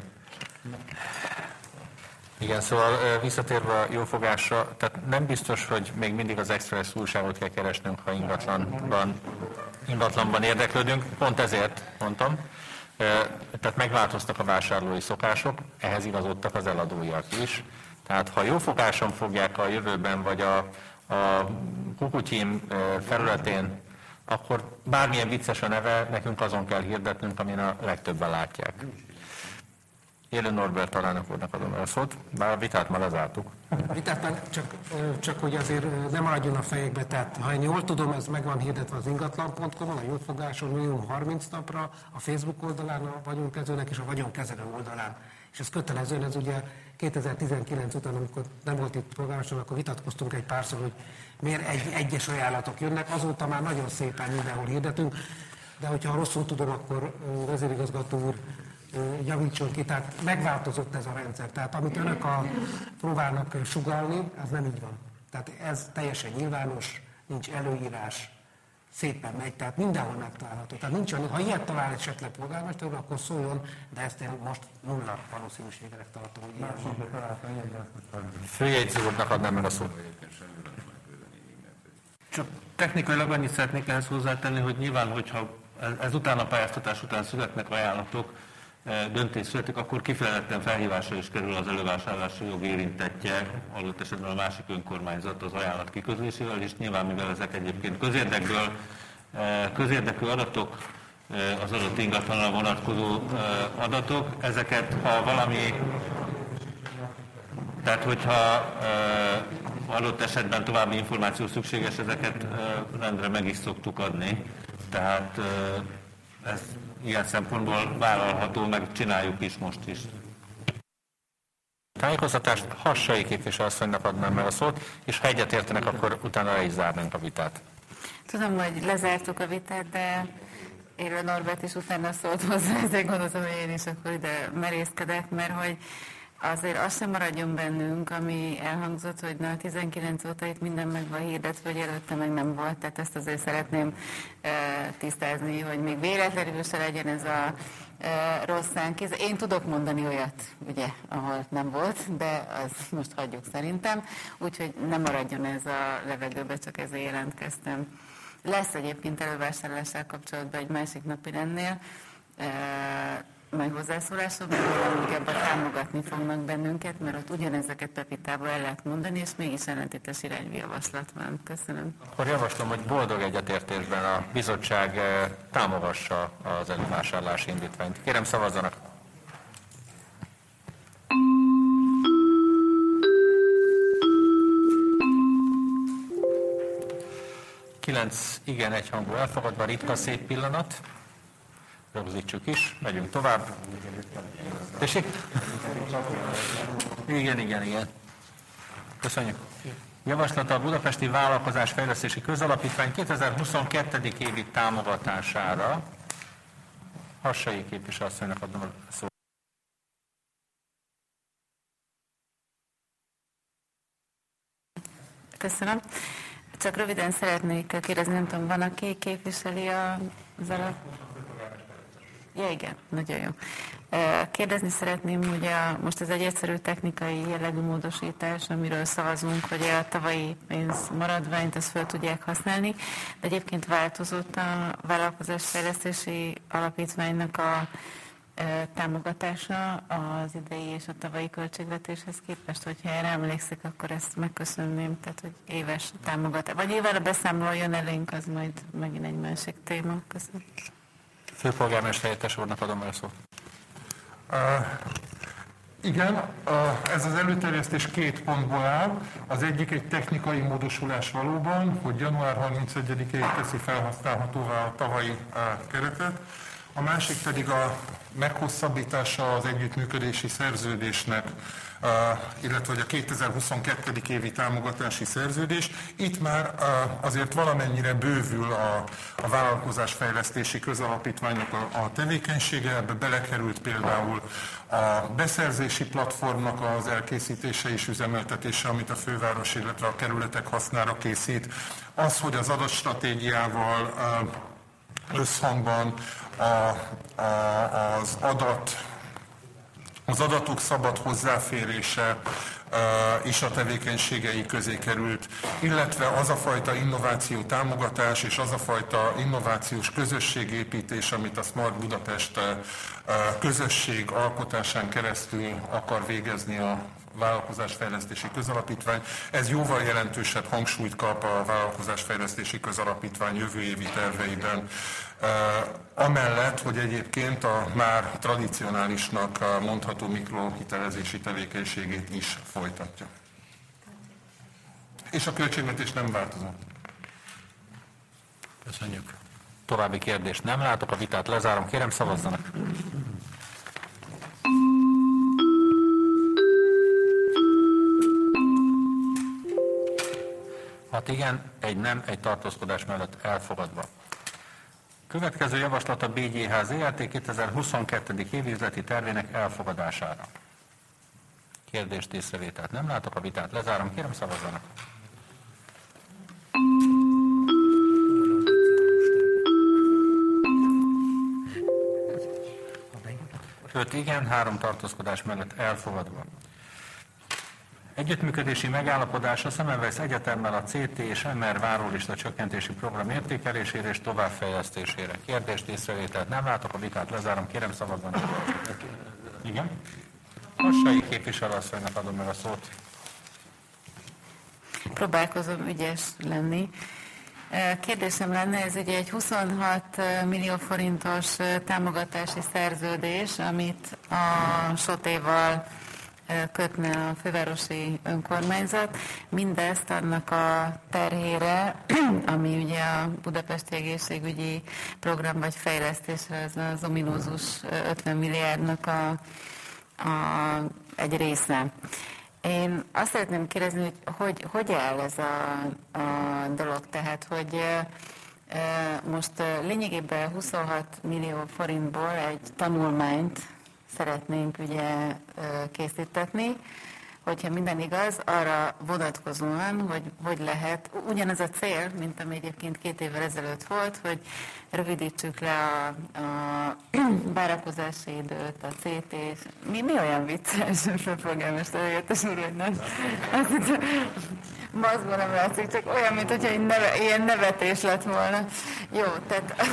Igen, szóval visszatérve a jófogásra, tehát nem biztos, hogy még mindig az Express újságot kell keresnünk, ha ingatlanban, ingatlanban érdeklődünk. Pont ezért mondtam. Tehát megváltoztak a vásárlói szokások, ehhez igazodtak az eladóiak is. Tehát ha jófogáson fogják a jövőben, vagy a, a Kukutyím felületén, akkor bármilyen vicces a neve, nekünk azon kell hirdetnünk, amin a legtöbben látják. Élő Norbert alelnök úrnak adom el a szót, bár a vitát már lezártuk. A vitát már csak, csak hogy azért nem maradjon a fejekbe, tehát ha én jól tudom, ez meg van hirdetve az ingatlan pont com-on, a jófogáson minimum harminc napra, a Facebook oldalán a vagyonkezőnek és a vagyonkezelő oldalán. És ez kötelezően, ez ugye kétezer-tizenkilenc után, amikor nem volt itt polgárosan, akkor vitatkoztunk egy párszor, hogy miért egy, egyes ajánlatok jönnek, azóta már nagyon szépen mindenhol hirdetünk, de hogyha rosszul tudom, akkor vezérigazgató úr javítson ki, tehát megváltozott ez a rendszer. Tehát amit önök a, próbálnak sugallni, az nem így van. Tehát ez teljesen nyilvános, nincs előírás, szépen megy, tehát mindenhol megtalálható. Tehát nincs olyan, ha ilyet talál esetleg polgármester úr, akkor szóljon, de ezt én most nulla valószínűségre tartom, hogy ilyen van. Főjegyző úrnak adnám meg a szót. Csak technikailag annyit szeretnék ehhez hozzátenni, hogy nyilván, hogyha ezután a pályáztatás után születnek ajánlatok, döntés születik, akkor kifejezetten felhívásra is kerül az elővásárlási jog érintettje, adott esetben a másik önkormányzat az ajánlat kiközlésével, és nyilván mivel ezek egyébként közérdekből, közérdekű adatok, az adott ingatlanra vonatkozó adatok, ezeket ha valami, tehát hogyha adott esetben további információ szükséges, ezeket rendre meg is szoktuk adni, tehát ez ilyen szempontból vállalható, meg csináljuk is most is. Tájékoztatást Hassai képviselőasszonynak adnám meg a szót, és ha egyet értenek, akkor utána le is zárnánk a vitát. Tudom, hogy lezártuk a vitát, de Élő Norbert is utána szólt hozzá, ezért gondoltam, hogy én is akkor ide merészkedek, mert hogy azért az sem maradjon bennünk, ami elhangzott, hogy na tizenkilenc óta itt minden meg van hirdetve, hogy előtte meg nem volt, tehát ezt azért szeretném e, tisztázni, hogy még véletlenül se legyen ez a e, rossz szánk. Én tudok mondani olyat, ugye, ahol nem volt, de az most hagyjuk szerintem, úgyhogy nem maradjon ez a levegőbe, csak ezzel jelentkeztem. Lesz egyébként elővásárlással kapcsolatban egy másik napi rendnél, e, majd hozzászólások, mert ebben támogatni fognak bennünket, mert ott ugyanezeket Pepitában el lehet mondani, és mégis ellentétes irányú javaslat van. Köszönöm. Akkor javaslom, hogy boldog egyetértésben a bizottság támogassa az elővásárlási indítványt. Kérem, szavazzanak! Kilenc igen, egyhangú elfogadva, ritka szép pillanat. Rögzítsük is, megyünk tovább. Tessék? Igen, igen, igen. Köszönjük. Javaslata a Budapesti Vállalkozás Fejlesztési Közalapítvány kétezer-huszonkettő évi támogatására. Hassai képviselőasszonynak adom a szót. Köszönöm. Csak röviden szeretnék kérdezni, nem tudom, van, aki képviseli az alap... Ja, igen, nagyon jó. Kérdezni szeretném, hogy a, most ez egy egyszerű technikai jellegű módosítás, amiről szavazunk, hogy a tavalyi pénz maradványt ezt fel tudják használni, de egyébként változott a vállalkozásfejlesztési alapítványnak a e, támogatása az idei és a tavalyi költségvetéshez képest, hogyha erre emlékszik, akkor ezt megköszönném, tehát hogy éves támogatás. Vagy évvel a beszámoló jön elénk, az majd megint egy másik téma. Köszönöm. Főpolgármester helyettes úrnak adom el a szót. Uh, igen, uh, ez az előterjesztés két pontból áll. Az egyik egy technikai módosulás valóban, hogy január harmincegyedikéig teszi felhasználhatóvá a tavalyi uh, keretet. A másik pedig a meghosszabbítása az együttműködési szerződésnek illetve hogy a kétezer-huszonkettő. évi támogatási szerződés. Itt már azért valamennyire bővül a, a vállalkozásfejlesztési közalapítványok a, a tevékenysége, ebbe belekerült például a beszerzési platformnak az elkészítése és üzemeltetése, amit a főváros, illetve a kerületek hasznára készít. Az, hogy az adatstratégiával összhangban a, a, az adat, az adatok szabad hozzáférése is a tevékenységei közé került, illetve az a fajta innováció támogatás és az a fajta innovációs közösségépítés, amit a Smart Budapest közösség alkotásán keresztül akar végezni a Vállalkozásfejlesztési Közalapítvány. Ez jóval jelentősebb hangsúlyt kap a Vállalkozásfejlesztési Közalapítvány jövő évi terveiben. Amellett, hogy egyébként a már tradicionálisnak mondható mikrohitelezési tevékenységét is folytatja. És a költségvetés nem változott. Köszönjük. További kérdést nem látok, a vitát lezárom. Kérem, szavazzanak. Hat igen, egy nem, egy tartózkodás mellett elfogadva. Következő javaslat a bé gé há zé er té kétezer-huszonkettő. évi üzleti tervének elfogadására. Kérdést, észrevételt nem látok, a vitát lezárom. Kérem, szavazzanak. öt igen, három tartózkodás mellett elfogadva. Együttműködési megállapodás a Semmelweis Egyetemmel a cé té és em er várólista csökkentési program értékelésére és továbbfejlesztésére. Kérdést, észrevételt nem látok, a vitát lezárom, kérem szavazzanak. Igen? Hassai képviselőasszonynak adom meg a szót. Próbálkozom ügyes lenni. Kérdésem lenne, ez ugye egy huszonhat millió forintos támogatási szerződés, amit a Sotéval kötne a fővárosi önkormányzat. Mindezt annak a terhére, ami ugye a Budapesti Egészségügyi Program vagy fejlesztésre, ez az ominózus ötven milliárdnak a, a, egy része. Én azt szeretném kérdezni, hogy hogy, hogy áll ez a, a dolog, tehát hogy e, most lényegében huszonhat millió forintból egy tanulmányt szeretnénk ugye készítetni, hogyha minden igaz, arra vonatkozóan, hogy hogy lehet, ugyanaz a cél, mint ami egyébként két évvel ezelőtt volt, hogy rövidítsük le a, a várakozási időt, a cé té. Mi, mi olyan vicces, főpolgármester helyettes úr, hogy nem. Maszkban nem látszik, csak olyan, mint hogyha neve, ilyen nevetés lett volna. Jó, tehát...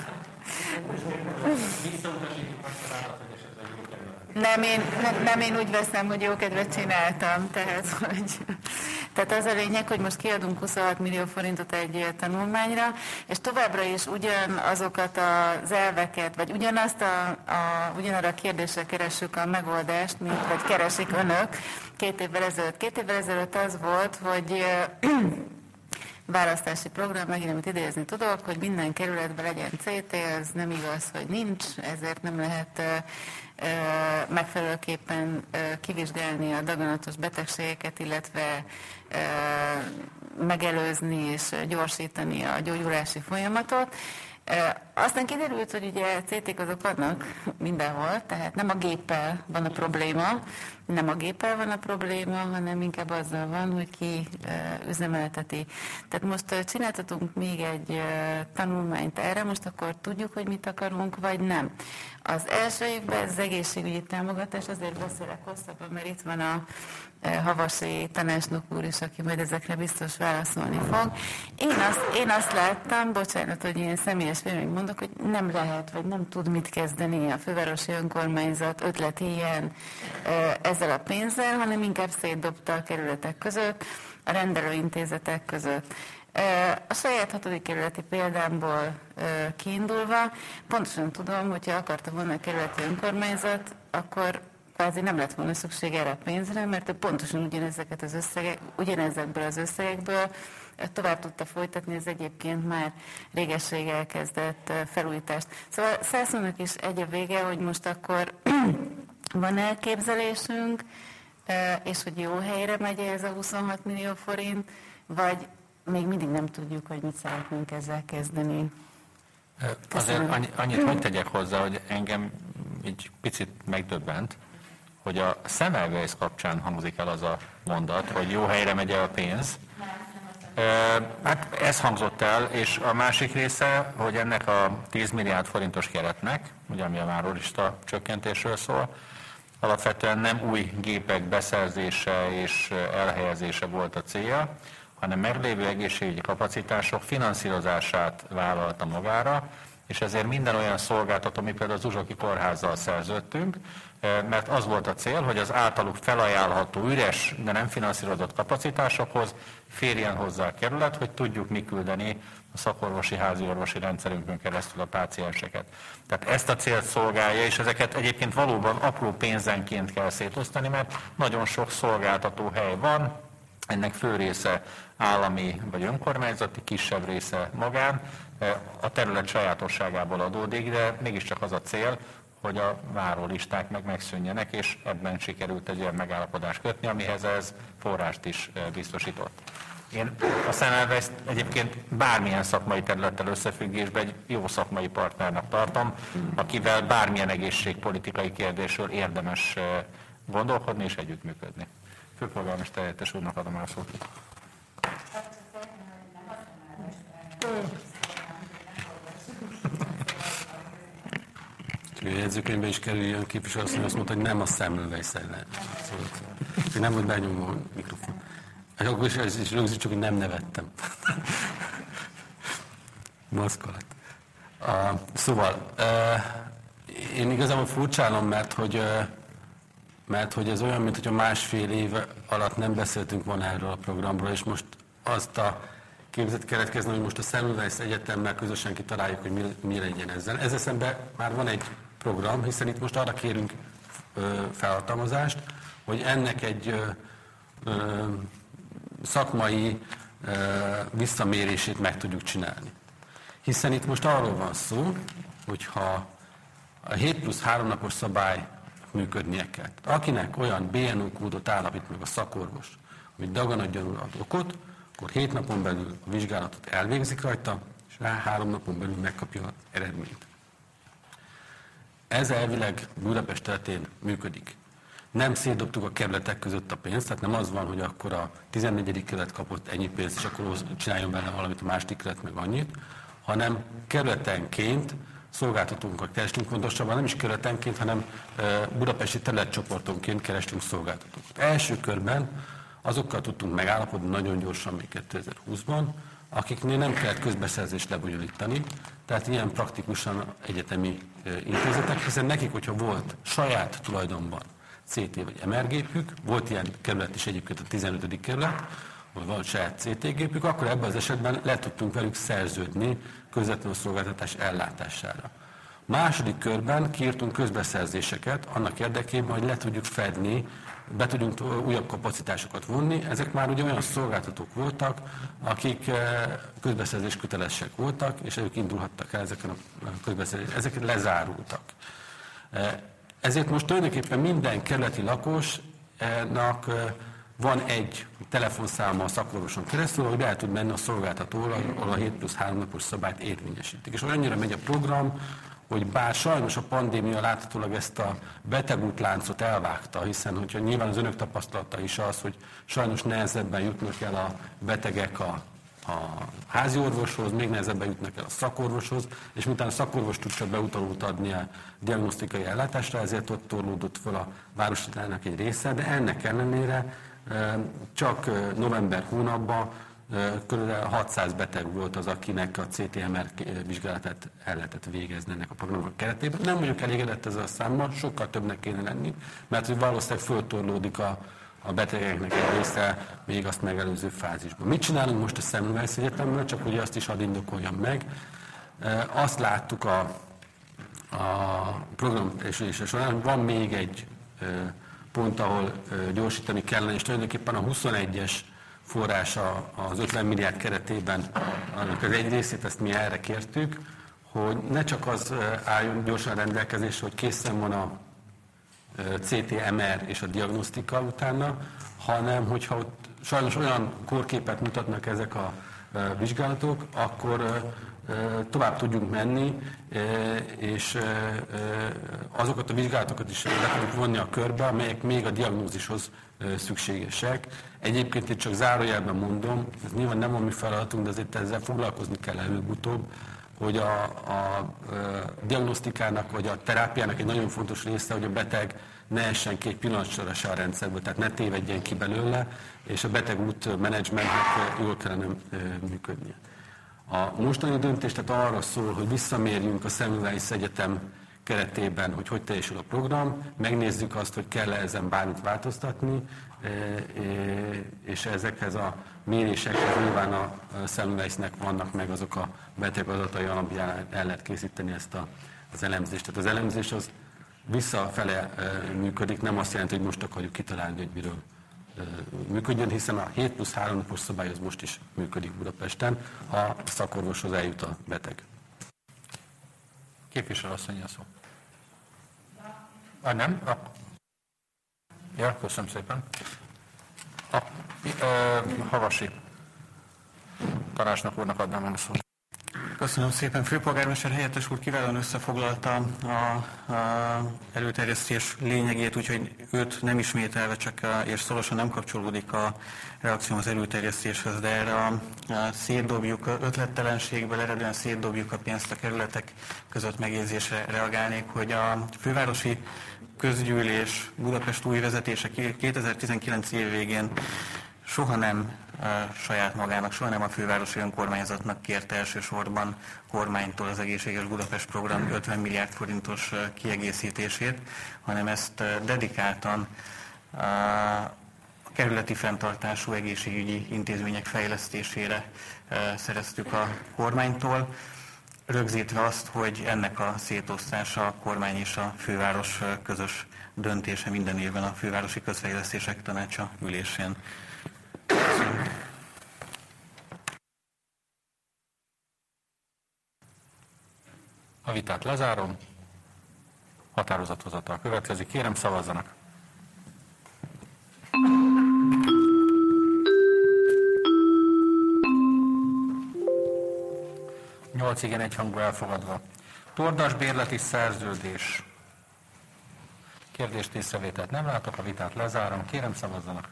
Nem én, nem, nem én úgy veszem, hogy jókedvet csináltam, tehát, hogy, tehát az a lényeg, hogy most kiadunk huszonhat millió forintot egy tanulmányra, és továbbra is ugyanazokat az elveket, vagy ugyanazt a, a, ugyanarra a kérdésre keressük a megoldást, mint, vagy keresik önök két évvel ezelőtt. Két évvel ezelőtt az volt, hogy választási program, megint amit idézni tudok, hogy minden kerületben legyen cé té, ez nem igaz, hogy nincs, ezért nem lehet megfelelőképpen kivizsgálni a daganatos betegségeket, illetve megelőzni és gyorsítani a gyógyulási folyamatot. Aztán kiderült, hogy ugye cé ték azok vannak mindenhol, tehát nem a géppel van a probléma, nem a géppel van a probléma, hanem inkább azzal van, hogy ki üzemelteti. Tehát most csináltatunk még egy tanulmányt erre, most akkor tudjuk, hogy mit akarunk, vagy nem. Az első évben az egészségügyi támogatás, azért beszélek hosszabban, mert itt van a Havasi tanácsnok úr is, aki majd ezekre biztos válaszolni fog. Én azt, én azt láttam, bocsánat, hogy ilyen személyes véleményt mondok, hogy nem lehet, vagy nem tud mit kezdeni a fővárosi önkormányzat ötletélyen ezzel a pénzzel, hanem inkább szétdobta a kerületek között, a rendelőintézetek között. A saját hatodik kerületi példámból kiindulva, pontosan tudom, hogyha akarta volna a kerületi önkormányzat, akkor kvázi nem lett volna szükség erre a pénzre, mert ő pontosan ugyanezeket az összegek, ugyanezekből az összegekből tovább tudta folytatni az egyébként már réges-rég elkezdett felújítást. Szóval Szászlónak is egy a vége, hogy most akkor van elképzelésünk, és hogy jó helyre megy ez a huszonhat millió forint, vagy még mindig nem tudjuk, hogy mit szeretnénk ezzel kezdeni. Azért annyi, annyit hogy tegyek hozzá, hogy engem egy picit megdöbbent, hogy a Semmelweis kapcsán hangzik el az a mondat, hogy jó helyre megy el a pénz. Hát ez hangzott el, és a másik része, hogy ennek a tíz milliárd forintos keretnek, ugye ami a várólista csökkentésről szól, alapvetően nem új gépek beszerzése és elhelyezése volt a célja, hanem meglévő egészségügyi kapacitások finanszírozását vállalta magára, és ezért minden olyan szolgáltató, mi például az Uzsoki Kórházzal szerződtünk, mert az volt a cél, hogy az általuk felajánlható üres, de nem finanszírozott kapacitásokhoz férjen hozzá a kerület, hogy tudjuk mi küldeni a szakorvosi, háziorvosi rendszerünkön keresztül a pácienseket. Tehát ezt a célt szolgálja, és ezeket egyébként valóban apró pénzenként kell szétosztani, mert nagyon sok szolgáltató hely van, ennek fő része állami vagy önkormányzati, kisebb része magán, a terület sajátosságából adódik, de mégiscsak az a cél, hogy a várólisták meg megszűnjenek, és ebben sikerült egy olyan megállapodást kötni, amihez ez forrást is biztosított. Én a Semmelweist egyébként bármilyen szakmai területtel összefüggésben egy jó szakmai partnernek tartom, akivel bármilyen egészségpolitikai kérdésről érdemes gondolkodni és együttműködni. Főpolgármester helyettes úrnak adom el a szót. A jegyzőkönyvben is kerüljön képviselő, azt mondta, hogy nem a Semmelweis ellen. Szóval, nem volt benyomva a mikrofon. Akkor is, is rögzítsük, hogy nem nevettem. Maszkalat. Uh, szóval, uh, én igazából furcsálom, mert hogy, uh, mert hogy ez olyan, mint hogy a másfél év alatt nem beszéltünk volna erről a programról, és most azt a képzet keletkezne, hogy most a Semmelweis Egyetemmel közösen kitaláljuk, hogy mi, mi legyen ezzel. Ezzel szemben már van egy program, hiszen itt most arra kérünk ö, felhatalmazást, hogy ennek egy ö, ö, szakmai ö, visszamérését meg tudjuk csinálni. Hiszen itt most arról van szó, hogyha a hét plusz három napos szabály működnie kell. Akinek olyan bé en o kódot állapít meg a szakorvos, amit daganatgyanúra ad okot, akkor hét napon belül a vizsgálatot elvégzik rajta, és rá három napon belül megkapja az eredményt. Ez elvileg Budapest területén működik. Nem szétdobtuk a kerületek között a pénzt, tehát nem az van, hogy akkor a tizennegyedik kerület kapott ennyi pénzt, és akkor csináljon benne valamit a második kerület meg annyit, hanem kerületenként szolgáltatónkat kerestünk, pontosabban nem is kerületenként, hanem budapesti területcsoportonként kerestünk szolgáltatókat. Első körben azokkal tudtunk megállapodni nagyon gyorsan még kétezer-húszban, akiknél nem kellett közbeszerzést lebonyolítani, tehát ilyen praktikusan egyetemi intézetek, hiszen nekik, hogyha volt saját tulajdonban cé té vagy em er gépük, volt ilyen kerület is egyébként a tizenötödik kerület, vagy van saját cé té gépük, akkor ebben az esetben le tudtunk velük szerződni közvetlenül a szolgáltatás ellátására. Második körben kiírtunk közbeszerzéseket annak érdekében, hogy le tudjuk fedni, be tudjunk újabb kapacitásokat vonni. Ezek már ugye olyan szolgáltatók voltak, akik közbeszerzés kötelesek voltak, és ők indulhattak el ezeken a közbeszerzéseken. Ezek lezárultak. Ezért most tulajdonképpen minden kerületi lakosnak van egy telefonszáma a szakorvoson keresztül, hogy el tud menni a szolgáltatóra, ahol a hét plusz három napos szabályt érvényesítik. És olyannyira megy a program, hogy bár sajnos a pandémia láthatólag ezt a betegútláncot elvágta, hiszen hogyha nyilván az önök tapasztalata is az, hogy sajnos nehezebben jutnak el a betegek a, a házi orvoshoz, még nehezebben jutnak el a szakorvoshoz, és miután a szakorvos tud csak beutalót adni a diagnosztikai ellátásra, ezért ott torlódott fel a városlitának egy része, de ennek ellenére csak november hónapban körülbelül hatszáz beteg volt az, akinek a cé té em er vizsgálatát el lehetett végezni ennek a programok keretében. Nem vagyok elégedett ezzel a számmal, sokkal többnek kéne lenni, mert hogy valószínűleg föltorlódik a, a betegeknek egy része még azt megelőző fázisban. Mit csinálunk most a Semmelweis Egyetemmel, csak hogy azt is hadd indokoljam meg. Azt láttuk a, a program és során, hogy van még egy pont, ahol gyorsítani kellene, és tulajdonképpen a huszonegyes forrása az ötven milliárd keretében, annak az egy részét, ezt mi erre kértük, hogy ne csak az álljon gyorsan rendelkezésre, hogy készen van a, cé té em er és a diagnosztika utána, hanem hogyha ott sajnos olyan kórképet mutatnak ezek a vizsgálatok, akkor tovább tudjunk menni, és azokat a vizsgálatokat is le tudjuk vonni a körbe, amelyek még a diagnózishoz szükségesek. Egyébként itt csak zárójelben mondom, ez nyilván nem a mi feladatunk, de azért ezzel foglalkozni kell előbb-utóbb, hogy a, a diagnosztikának vagy a terápiának egy nagyon fontos része, hogy a beteg ne essen ki egy pillanatsorra se a rendszerből, tehát ne tévedjen ki belőle, és a beteg út menedzsmentnek jól kellene működnie. A mostani döntés tehát arra szól, hogy visszamérjünk a Semmelweis Egyetem keretében, hogy hogy teljesül a program, megnézzük azt, hogy kell-e ezen bármit változtatni, és ezekhez a mérésekhez nyilván a Semmelweisnek vannak meg azok a beteg adatai alapján el lehet készíteni ezt a, az elemzést. Tehát az elemzés az visszafele működik, nem azt jelenti, hogy most akarjuk kitalálni, hogy miről működjön, hiszen a hét plusz három napos szabály az most is működik Budapesten, ha a szakorvoshoz eljut a beteg. Képviselő asszony a szó. Ah, nem? A... Ja, köszönöm szépen. A, ö, Havasi tanácsnok úrnak adnám meg a szót. Köszönöm szépen. Főpolgármester helyettes úr kiválóan összefoglalta a, a előterjesztés lényegét, úgyhogy őt nem ismételve, csak a, és szorosan nem kapcsolódik a reakció az előterjesztéshez, de erre a, a szétdobjuk, ötlettelenségből eredően szétdobjuk a pénzt a kerületek között megjegyzésre reagálnék, hogy a fővárosi közgyűlés Budapest új vezetése kétezer-tizenkilenc év végén soha nem a saját magának, soha nem a fővárosi önkormányzatnak kérte elsősorban kormánytól az Egészséges Budapest program ötven milliárd forintos kiegészítését, hanem ezt dedikáltan a kerületi fenntartású egészségügyi intézmények fejlesztésére szereztük a kormánytól, rögzítve azt, hogy ennek a szétosztása a kormány és a főváros közös döntése minden évben a Fővárosi Közfejlesztések Tanácsa ülésén. A vitát lezárom. Határozathozatal következik. Kérem, szavazzanak. nyolc igen, egy hangú elfogadva. Tordas bérleti szerződés. Kérdést észrevételt nem látok, a vitát lezárom. Kérem, szavazzanak.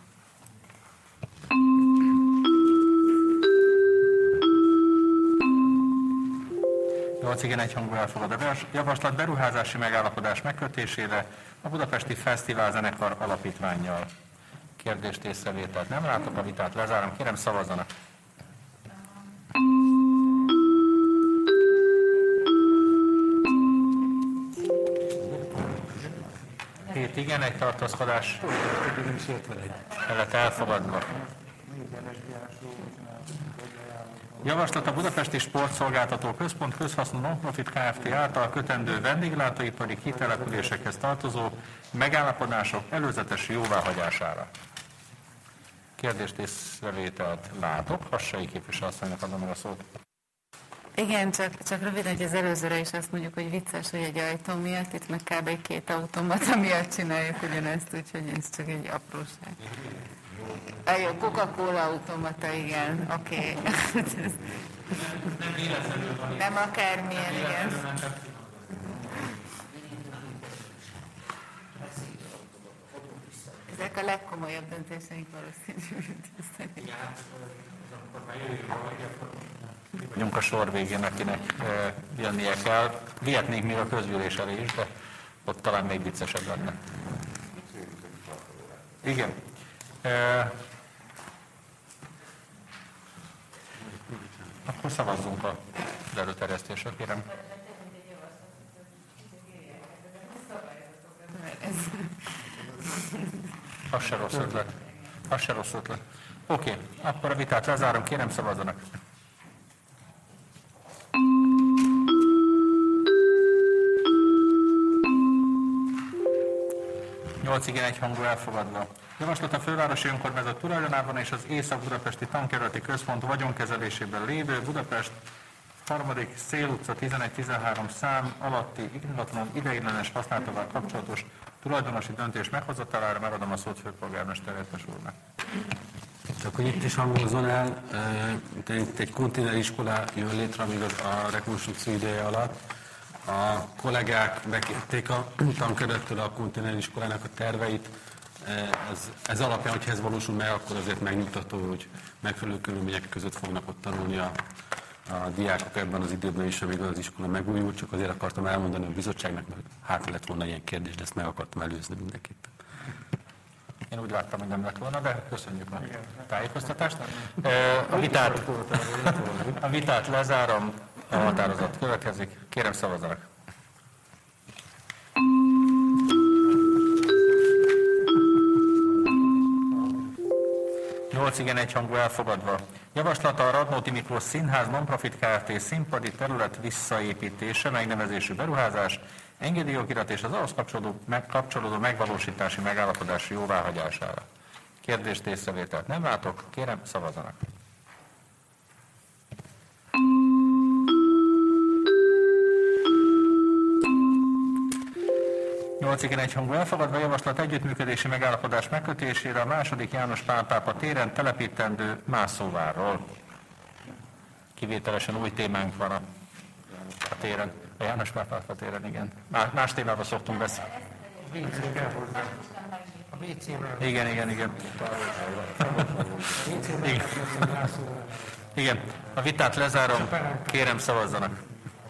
nyolc igen, egy hangú elfogad a javaslat beruházási megállapodás megkötésére a Budapesti Fesztivál Zenekar Alapítvánnyal. Kérdést észrevételt nem látok, a vitát lezárom. Kérem, szavazzanak. hét igen, egy tartózkodás mellett elfogadva. Javaslat a Budapesti Sportszolgáltató Központ közhasznú non-profit Kft. Által kötendő vendéglátóipari kitelepülésekhez tartozó megállapodások előzetes jóváhagyására. Kérdést észrevételt látok. Hassai képviselő asszonynak adom meg a szót. Igen, csak, csak röviden, hogy az előzőre is azt mondjuk, hogy vicces, hogy egy ajtó miatt, itt meg kb. Két automata miatt csináljuk ugyanezt, úgyhogy ez csak egy apróság. A jó, Coca-Cola automata, igen, oké. Okay. Nem akármilyen, igen. Ezek a legkomolyabb döntéseink valószínűleg. Vagyunk a sor végén, akinek e, jönnie kell. Vihetnénk még a közgyűlés elé is, de ott talán még viccesebb lenne. Igen. E, akkor szavazzunk az előterjesztésre, kérem. Az se rossz ötlet. Az se rossz ötlet. Oké, okay. Akkor a vitát lezárom, kérem, szavazzanak. nyolc igen, egy hangú elfogadva. Javaslat a fővárosi önkormányzat tulajdonában és az Észak-Budapesti Tankerületi Központ vagyonkezelésében lévő Budapest harmadik Szél utca tizenegy tizenhárom szám alatti ingatlan ideiglenes használatával kapcsolatos tulajdonosi döntés meghozatalára megadom a szót főpolgármester helyettes úrnak. Akkor itt is hangozon el, itt egy konténeriskola jön létre, amíg a rekonstrukció ideje alatt. A kollégák bekérték a tankerülettől a konténeriskolának a terveit. Ez, ez alapján, hogyha ez valósul meg, akkor azért megnyugtató, hogy megfelelő körülmények között fognak ott tanulni a, a diákok ebben az időben is, amíg az iskola megújul. Csak azért akartam elmondani a bizottságnak, mert hát lett volna ilyen kérdés, de ezt meg akartam előzni mindenképpen. Én úgy láttam, hogy nem lett volna, de köszönjük a tájékoztatást. A vitát, a vitát lezárom, a határozat következik. Kérem, szavazzanak. nyolc igen, egy hangú elfogadva. Javaslata a Radnóti Miklós Színház Nonprofit Kft. Színpadi terület visszaépítése, megnevezésű beruházás, engedélyokirat és az ahhoz kapcsolódó, meg, kapcsolódó megvalósítási megállapodási jóváhagyására. Kérdést, észrevételt nem látok, kérem, szavazzanak. nyolc igen, egy hangú elfogadva, javaslat együttműködési megállapodás megkötésére a második János Pál pápa téren telepítendő mászóvárról. Kivételesen új témánk van a, a téren, a János Pál pápa téren, igen. Más, más témában szoktunk beszélni. Igen, igen, igen. Igen. Igen, a vitát lezárom, kérem szavazzanak.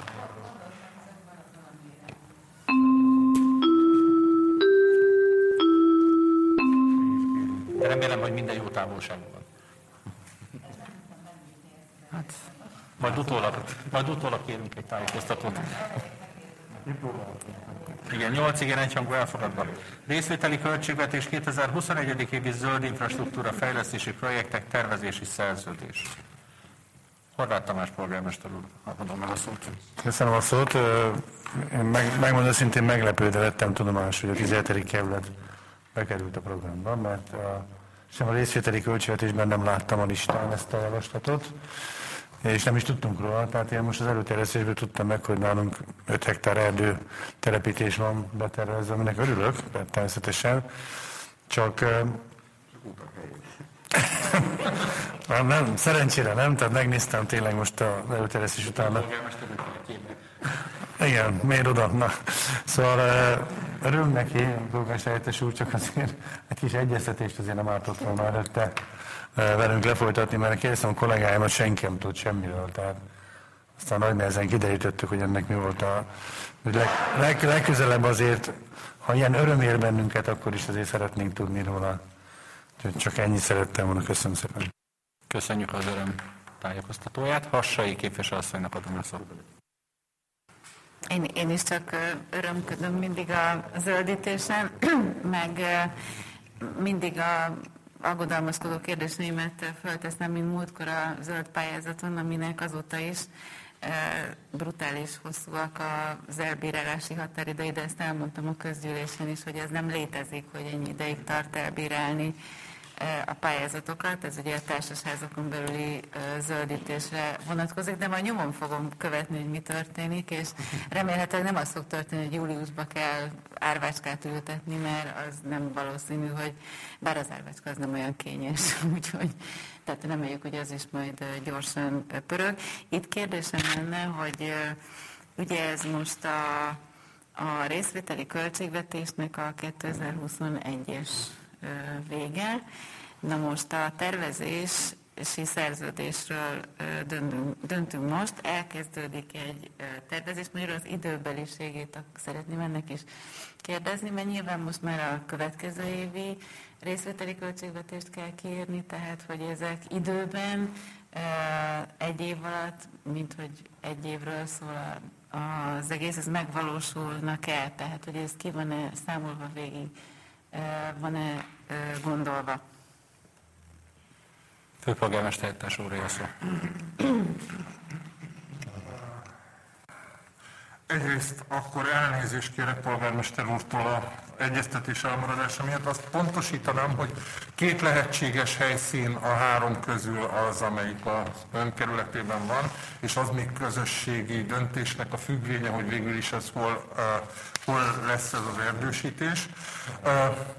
De remélem, hogy minden jó távolságban van. Hát, majd utólag, majd utólag kérünk egy tájékoztatót. Igen, nyolc igen, egyhangú elfogadva. Részvételi költségvetés kétezer-huszonegy. évi zöld infrastruktúra fejlesztési projektek tervezési szerződés. Horváth Tamás polgármester úr, adom meg a szót. Köszönöm a szót. Én meg, megmondom szintén meglepődve lettem tudomás, hogy a tizenhetedik kerület bekerült a programba, mert a, sem a részvételi költségvetésben nem láttam a listán ezt a javaslatot, és nem is tudtunk róla, tehát én most az előterjesztésből tudtam meg, hogy nálunk öt hektár erdő telepítés van betervezve, aminek örülök, természetesen, csak nem, nem, szerencsére nem, tehát megnéztem tényleg most az előterjesztés után. Igen, miért oda? Na. Szóval örülünk neki, polgármester helyettes úr, csak azért egy kis egyeztetést azért nem ártott volna előtte velünk lefolytatni, mert kérdeztem a kollégáimat, senki nem tudott semmiről, tehát aztán nagy nehezen kiderítettük, hogy ennek mi volt a... Leg, leg, legközelebb azért, ha ilyen öröm ér bennünket, akkor is azért szeretnénk tudni róla. Csak ennyit szerettem volna, köszönöm szépen. Köszönjük az öröm tájékoztatóját. Hassai képviselőasszonynak adom a szót. Én, én is csak örömködöm mindig a zöldítésen, meg mindig a aggodalmaskodó kérdéseimet fölteszem, mint múltkor a zöld pályázaton, aminek azóta is brutális hosszúak az elbírálási határidei, de ezt elmondtam a közgyűlésen is, hogy ez nem létezik, hogy ennyi ideig tart elbírálni a pályázatokat, ez ugye a társasházakon belüli zöldítésre vonatkozik, de majd nyomon fogom követni, hogy mi történik, és remélhetőleg nem az fog történni, hogy júliusban kell árvácskát ültetni, mert az nem valószínű, hogy bár az árvácska az nem olyan kényes, úgyhogy tehát reméljük, hogy az is majd gyorsan pörög. Itt kérdésem lenne, hogy ugye ez most a, a részvételi költségvetésnek a kétezer-huszonegyes vége. Na most a tervezési szerződésről döntünk, döntünk most, elkezdődik egy tervezés, mondjuk az időbeliségét szeretném ennek is kérdezni, mert nyilván most már a következő évi részvételi költségvetést kell kiírni, tehát hogy ezek időben egy év alatt, mint hogy egy évről szól az egész, ez megvalósulnak el, tehát hogy ez ki van-e számolva végig, van-e gondolva? Főpolgármester helyettes úr, a szó. Egyrészt akkor elnézést kérek polgármester úrtól a egyeztetés elmaradása miatt. Azt pontosítanám, hogy két lehetséges helyszín a három közül az, amelyik az önkerületében van, és az még közösségi döntésnek a függvénye, hogy végül is ez hol, uh, hol lesz ez az erdősítés. Uh,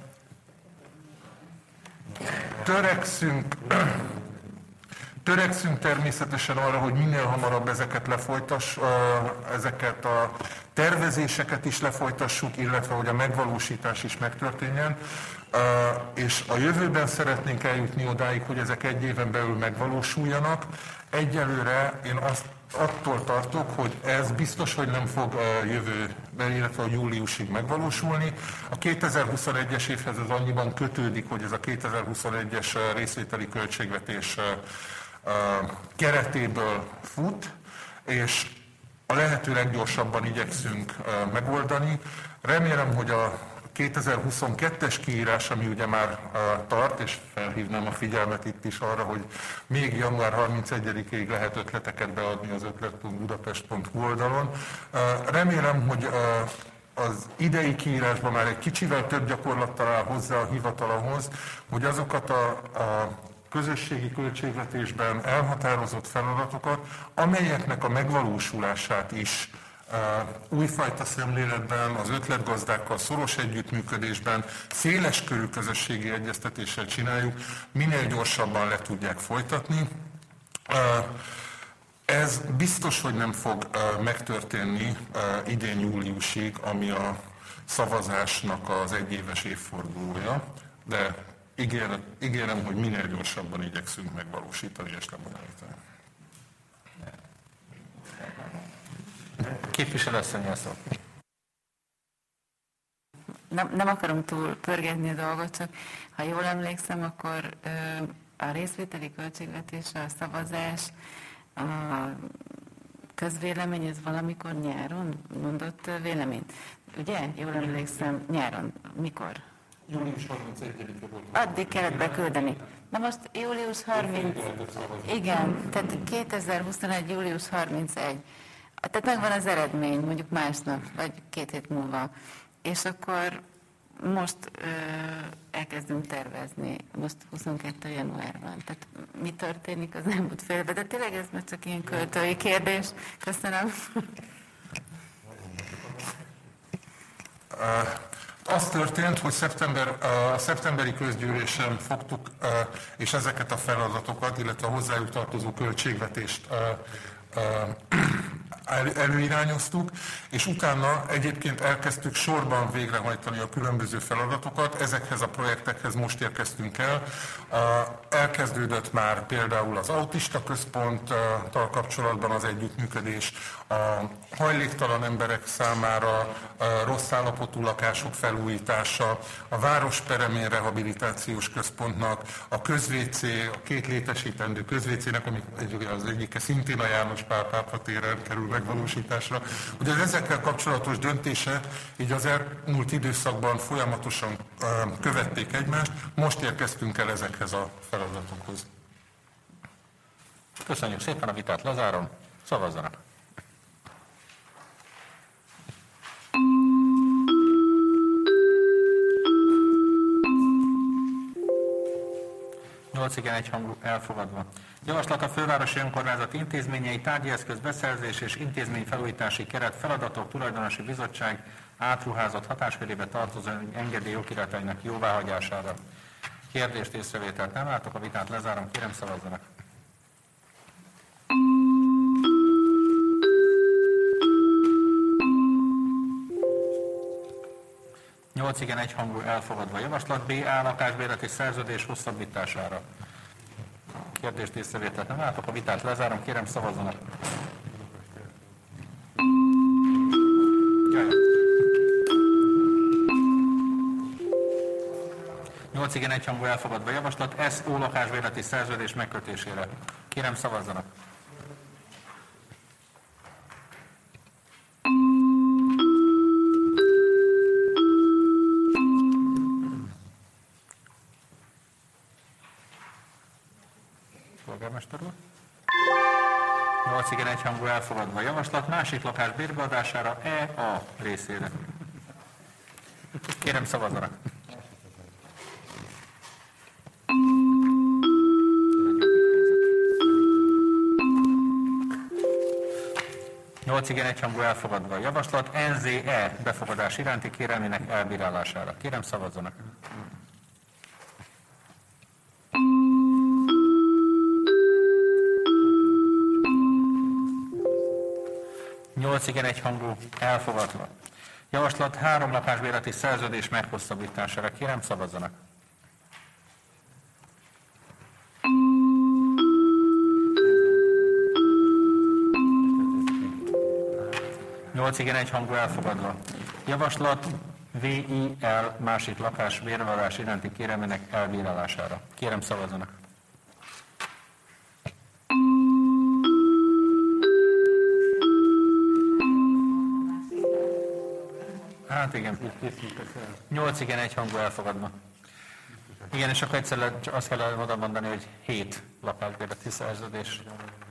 törekszünk... Törekszünk természetesen arra, hogy minél hamarabb ezeket lefolytassuk, ezeket a tervezéseket is lefolytassuk, illetve hogy a megvalósítás is megtörténjen. És a jövőben szeretnénk eljutni odáig, hogy ezek egy éven belül megvalósuljanak. Egyelőre én azt attól tartok, hogy ez biztos, hogy nem fog a jövőben, illetve a júliusig megvalósulni. A kétezer-huszonegyes évhez az annyiban kötődik, hogy ez a kétezer-huszonegyes részvételi költségvetés keretéből fut, és a lehető leggyorsabban igyekszünk megoldani. Remélem, hogy a kétezer-huszonkettes kiírás, ami ugye már tart, és felhívnám a figyelmet itt is arra, hogy még január harmincegyedikéig lehet ötleteket beadni az ötlet pont budapest pont hu oldalon. Remélem, hogy az idei kiírásban már egy kicsivel több gyakorlattal áll hozzá a hivatal ahhoz, hogy azokat a, a közösségi költségvetésben elhatározott feladatokat, amelyeknek a megvalósulását is uh, újfajta szemléletben, az ötletgazdákkal szoros együttműködésben, széleskörű közösségi egyeztetéssel csináljuk, minél gyorsabban le tudják folytatni. Uh, ez biztos, hogy nem fog uh, megtörténni uh, idén júliusig, ami a szavazásnak az egyéves évfordulója, de Ígérem, ígérem, hogy minél gyorsabban igyekszünk megvalósítani és lebonyolítani. Képviselőasszony a szó. Nem, nem akarom túl pörgetni a dolgot, csak ha jól emlékszem, akkor ö, a részvételi költségvetés, a szavazás, a közvélemény, ez valamikor nyáron mondott véleményt. Ugye? Jól emlékszem, nyáron. Mikor? július harmincegyedike volt. Addig kellett beküldeni. Na most július harmincegyedike. Igen, tehát kétezer-huszonegy. július harmincegyedike. Tehát megvan az eredmény, mondjuk másnap, vagy két hét múlva. És akkor most ö, elkezdünk tervezni, most huszonkettő januárban. Tehát mi történik az elmúlt fél évben? De tényleg ez már csak ilyen költői kérdés. Köszönöm. Uh, az történt, hogy szeptember, a szeptemberi közgyűlésen fogtuk, uh, és ezeket a feladatokat, illetve a hozzájuk tartozó költségvetést uh, uh, előirányoztuk, és utána egyébként elkezdtük sorban végrehajtani a különböző feladatokat. Ezekhez a projektekhez most érkeztünk el. Elkezdődött már például az autista központtal kapcsolatban az együttműködés, a hajléktalan emberek számára rossz állapotú lakások felújítása, a Városperemén rehabilitációs központnak, a közvécé, a két létesítendő közvécének, ami az egyike szintén a János Pál pápa téren kerül megvalósításra. Ugye ezekkel kapcsolatos döntések így az elmúlt időszakban folyamatosan követték egymást, most érkeztünk el ezekhez a feladatokhoz. Köszönjük szépen, a vitát lezárom. Szavazzanak! nyolc igen, egy hangú elfogadva. Javaslat a fővárosi önkormányzat intézményei, tárgyi eszköz beszerzés és intézményfelújítási keret feladatok tulajdonosi bizottság átruházott hatáskörébe tartozó engedély okiratainak jóváhagyására. Kérdést, észrevételt nem látok, a vitát lezárom, kérem szavazzanak. nyolc igen, egy hangú elfogadva. Javaslat B. A. Lakásbérleti szerződés hosszabbítására. Kérdést, észrevételt nem látok, a vitát lezárom, kérem szavazzanak. nyolc igen, egy hangú elfogadva. Javaslat S. O. Lakásbérleti szerződés megkötésére. Kérem szavazzanak. nyolc igen egyhangú elfogadva a javaslat. Másik lakás bérbeadására E A részére. Kérem szavazzanak. nyolc igen egyhangú elfogadva a javaslat. N Z E befogadás iránti kérelmének elbírálására. Kérem szavazzanak. nyolc igen egyhangú elfogadva. Javaslat három lakásbérleti szerződés meghosszabbítására. Kérem szavazzanak. nyolc igen egyhangú elfogadva. Javaslat V I L másik lakás bérbeadás iránti kérelmének elbírálására. Kérem szavazzanak. Hát igen, nyolc igen egyhangú elfogadva. Igen, és akkor egyszer azt kell oda mondani, hogy hét lakásbérleti szerződés.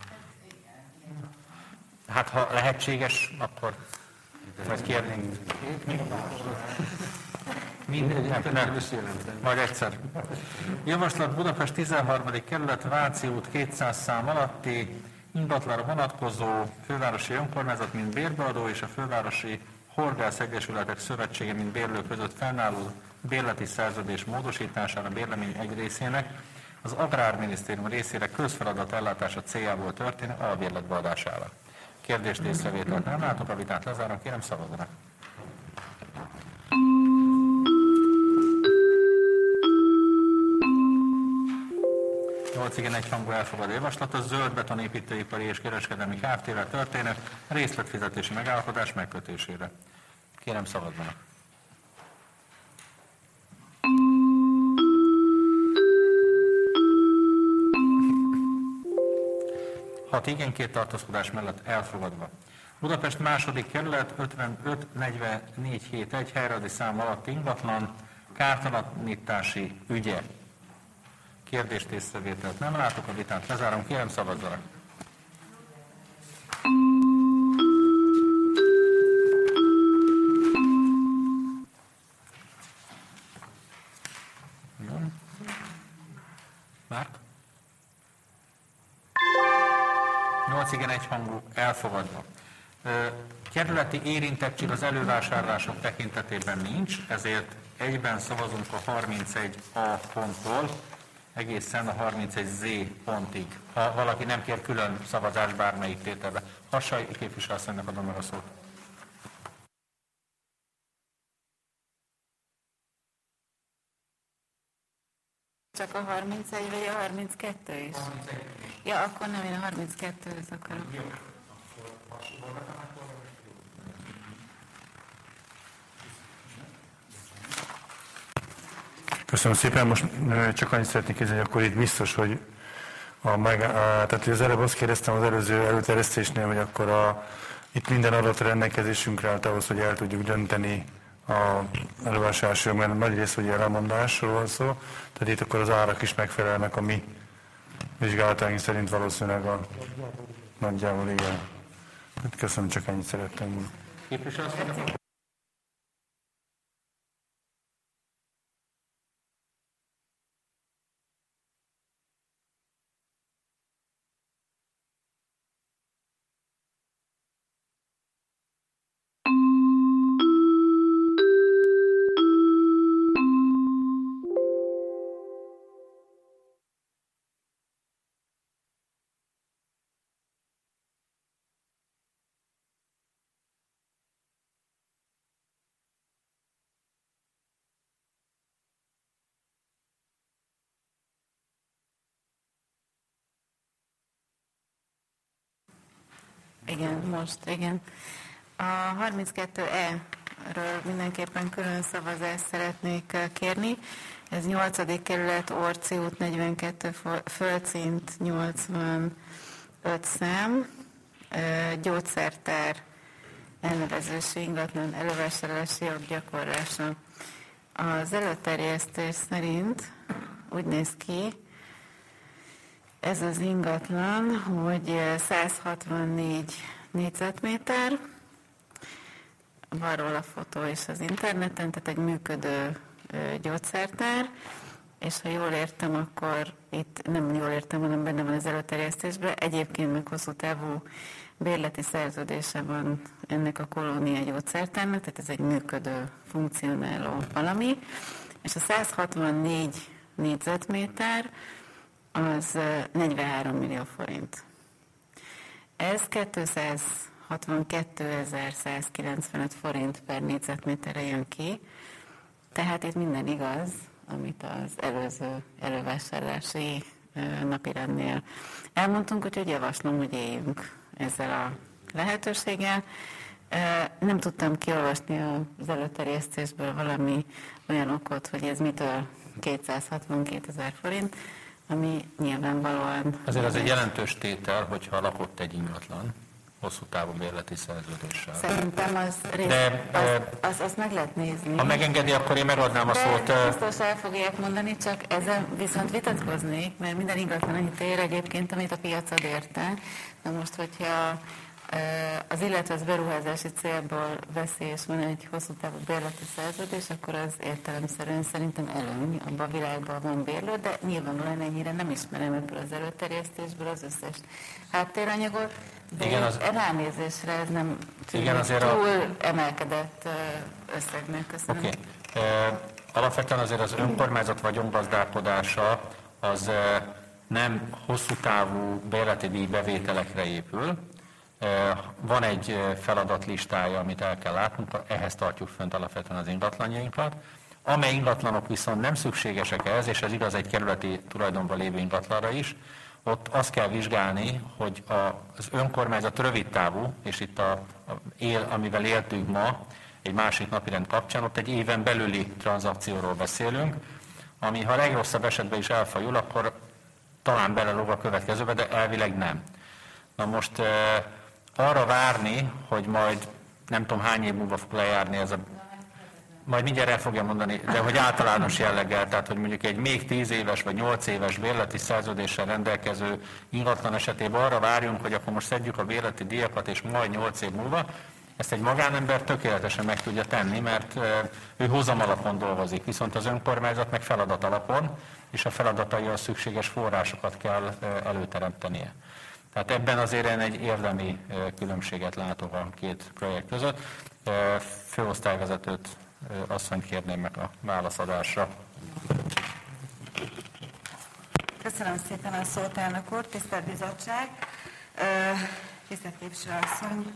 Hát ha lehetséges, akkor majd kérnénk. Mindegy, hát nem. Majd egyszer. Javaslat Budapest tizenharmadik kerület, Váci út kétszáz szám alatti ingatlanra vonatkozó fővárosi önkormányzat, mint bérbeadó, és a fővárosi Horgász Egyesületek Szövetsége, mint bérlő között fennálló bérleti szerződés módosítására bérlemény egy részének az Agrárminisztérium részére közfeladat ellátása céljából történő albérletbe adására. Kérdést, észrevételt nem látok, a vitát lezárom, kérem szavazzanak. nyolc igen egyhangú elfogadó javaslat a Zöld Beton építőipari és kereskedelmi Kft-vel történő részletfizetési megállapodás megkötésére. Kérem szavazzanak. hat igen, két tartózkodás mellett elfogadva. Budapest második kerület ötvenöt negyvennégy hetvenöt helyradi szám alatt ingatlan kártalanítási ügye. Kérdést, észrevételt nem látok, a vitát lezárom, kérem szavazzanak. Márk? nyolc igen egyhangú elfogadva. Kerületi érintettség az elővásárlások tekintetében nincs, ezért egyben szavazunk a harmincegy A ponttól egészen a harmincegy Z pontig. Ha valaki nem kér külön szavazás bármelyik tételbe. Hassai képviselőasszonynak adom meg a szót. Csak a harmincegy vagy a harminckettő is? Ja, akkor nem, én a harminckettőhöz akarok. Köszönöm szépen, most csak annyit szeretnék kérdezni, hogy akkor itt biztos, hogy a, a, tehát az előbb azt kérdeztem az előző előterjesztésnél, hogy akkor a, itt minden adat rendelkezésünkre állt ahhoz, hogy el tudjuk dönteni a elővásárlási jog, mert nagy rész ugye elmondásról van szó, tehát itt akkor az árak is megfelelnek a mi vizsgálataink szerint valószínűleg a nagyjából igen. Köszönöm, csak ennyit szerettem. Képviselő. Igen, most, igen. A harminckettő E-ről mindenképpen külön szavazást szeretnék kérni. Ez nyolcadik kerület, Orci út negyvenkettő, földszint nyolcvanöt szám, gyógyszertár elnevezési ingatlan elővásárlási jog gyakorlása. Az előterjesztés szerint úgy néz ki, Ez az ingatlan, hogy száz hatvannégy négyzetméter, van róla fotó is az interneten, tehát egy működő gyógyszertár, és ha jól értem, akkor itt nem jól értem, hanem benne van az előterjesztésben, egyébként meg hosszú távú bérleti szerződése van ennek a Kolónia gyógyszertárnak, tehát ez egy működő, funkcionáló valami, és a száz hatvannégy négyzetméter az negyvenhárom millió forint. Ez kétszázhatvankétezer-százkilencvenöt forint per négyzetméterre jön ki, tehát itt minden igaz, amit az előző elővásárlási napirendnél elmondtunk, úgyhogy javaslom, hogy éljünk ezzel a lehetőséggel. Nem tudtam kiolvasni az előterjesztésből valami olyan okot, hogy ez mitől kétszázhatvankétezer forint, ami nyilvánvalóan... Azért az egy jelentős tétel, hogyha lakott egy ingatlan, hosszú távú bérleti szerződéssel. Szerintem az, rész, De, az, az, az meg lehet nézni. Ha megengedi, akkor én megadnám a De szót. biztos el fogják mondani, csak ezzel viszont vitatkoznék, mert minden ingatlan annyit ér egyébként, amit a piac ad érte. Na most, hogyha az illetve az beruházási célból veszi, és van egy hosszú távú bérleti szerződés, akkor az értelemszerűen szerintem előny, abban a világban van bérlő, de nyilvánvalóan ennyire nem ismerem ebből az előterjesztésből az összes háttéranyagot, de igen, az... ránézésre ez nem igen, azért túl a... emelkedett összegnek. Köszönöm. Okay. E, alapvetően azért az önkormányzat vagyongazdálkodása az nem hosszú távú bérleti díjbevételekre épül. Van egy feladatlistája, amit el kell látnunk, ehhez tartjuk fönt alapvetően az ingatlanjainkat. Amely ingatlanok viszont nem szükségesek ehhez, és ez igaz egy kerületi tulajdonban lévő ingatlanra is, ott azt kell vizsgálni, hogy az önkormányzat rövid távú, és itt a, a él, amivel éltünk ma, egy másik napirend kapcsán, ott egy éven belüli tranzakcióról beszélünk, ami ha a legrosszabb esetben is elfajul, akkor talán belelóg a következőbe, de elvileg nem. Na most e, arra várni, hogy majd nem tudom hány év múlva fog lejárni ez a... Majd mindjárt el fogja mondani, de hogy általános jelleggel, tehát hogy mondjuk egy még tíz éves vagy nyolc éves bérleti szerződéssel rendelkező ingatlan esetében arra várjunk, hogy akkor most szedjük a bérleti díjakat, és majd nyolc év múlva, ezt egy magánember tökéletesen meg tudja tenni, mert ő hozam alapon dolgozik, viszont az önkormányzat meg feladat alapon, és a feladataihoz szükséges forrásokat kell előteremtenie. Tehát ebben azért én egy érdemi különbséget látok a két projekt között. Főosztályvezetőt asszonyt kérném meg a válaszadásra. Köszönöm szépen a szót, elnök úr, tisztelt bizottság, tisztelt képviselőasszony.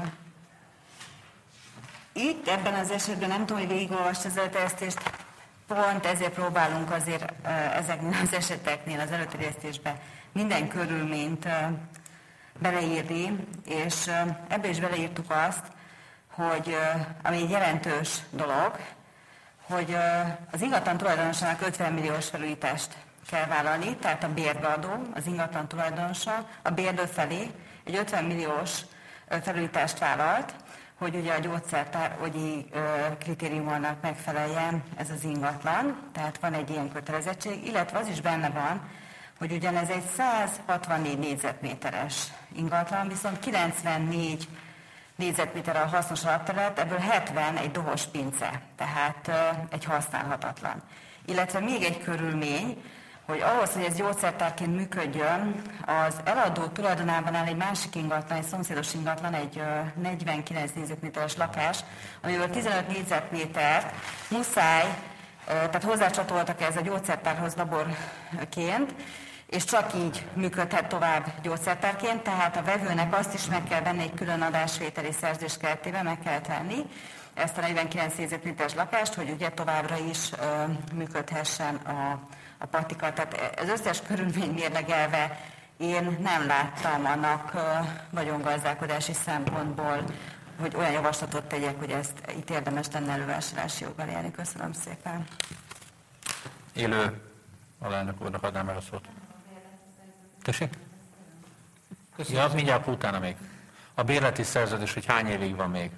Itt ebben az esetben nem tudom, hogy végigolvast az előterjesztést, pont ezért próbálunk azért ezeknél az eseteknél az előterjesztésben minden körülményt beleírni, és ebbe is beleírtuk azt, hogy ami egy jelentős dolog, hogy az ingatlan tulajdonosának ötven milliós felújítást kell vállalni, tehát a bérbeadó, az ingatlan tulajdonosa a bérlő felé egy ötven milliós felújítást vállalt, hogy ugye a gyógyszertárgyi kritériumoknak megfeleljen ez az ingatlan, tehát van egy ilyen kötelezettség, illetve az is benne van, hogy ugyanez egy száz hatvannégy négyzetméteres ingatlan, viszont kilencvennégy négyzetméter a hasznos alapterület, ebből hetven egy dohos pince, tehát egy használhatatlan. Illetve még egy körülmény, hogy ahhoz, hogy ez gyógyszertárként működjön, az eladó tulajdonában áll egy másik ingatlan, egy szomszédos ingatlan, egy negyvenkilenc négyzetméteres lakás, amiből tizenöt négyzetmétert muszáj, tehát hozzácsatoltak ez a gyógyszertárhoz laborként, és csak így működhet tovább gyógyszertárként, tehát a vevőnek azt is meg kell venni egy külön adásvételi szerződés keretében, meg kell tenni ezt a negyvenkilenc négyzetméteres lakást, hogy ugye továbbra is ö, működhessen a, a patika. Tehát az összes körülmény mérlegelve én nem láttam annak ö, vagyongazdálkodási szempontból, hogy olyan javaslatot tegyek, hogy ezt itt érdemes lenne elővásárlási joggal élni. Köszönöm szépen. Élő alelnök úrnak adnám meg a szót. Tessék? Ja, mindjárt utána még. A bérleti szerződés, hogy hány évig van még?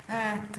Hát...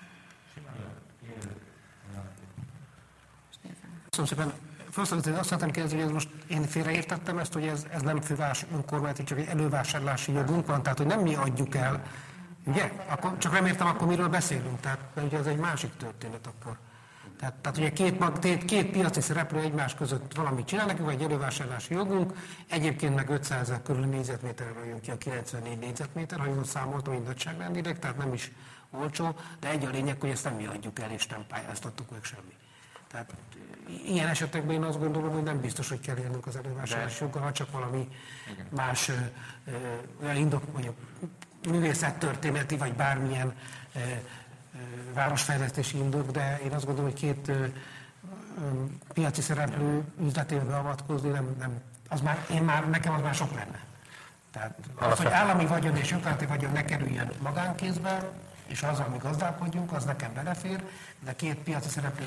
Köszönöm szépen. Főszerűen azt szeretném kérdezni, hogy most én félreértettem ezt, hogy ez, ez nem főváros önkormányzati, csak egy elővásárlási jogunk van, tehát hogy nem mi adjuk el, ugye? Akkor, csak nem értem, akkor miről beszélünk, tehát ugye ez egy másik történet akkor. Tehát, tehát ugye két, két, két piaci szereplő egymás között valamit csinál, nekünk vagy egy elővásárlási jogunk, egyébként meg ötszázezer körül négyzetméterről jön ki a kilencvennégy négyzetméter, ha jól számoltam, így nagyságrendileg, tehát nem is olcsó, de egy a lényeg, hogy ezt nem mi adjuk el, és nem pályáztattuk meg semmi. Tehát ilyen esetekben én azt gondolom, hogy nem biztos, hogy kell élnünk az elővásárlási joggal, ha csak valami igen. más ö, ö, olyan indok, mondjuk művészettörténeti, vagy bármilyen ö, ö, városfejlesztési indok, de én azt gondolom, hogy két ö, ö, piaci szereplő üzletébe beavatkozni, nem, nem, az már, én már, nekem az már sok lenne. Tehát az, hogy állami vagyon és önkormányzati vagyon ne kerüljön magánkézbe, és azzal mi gazdálkodjunk, az nekem belefér, de két piaci szereplő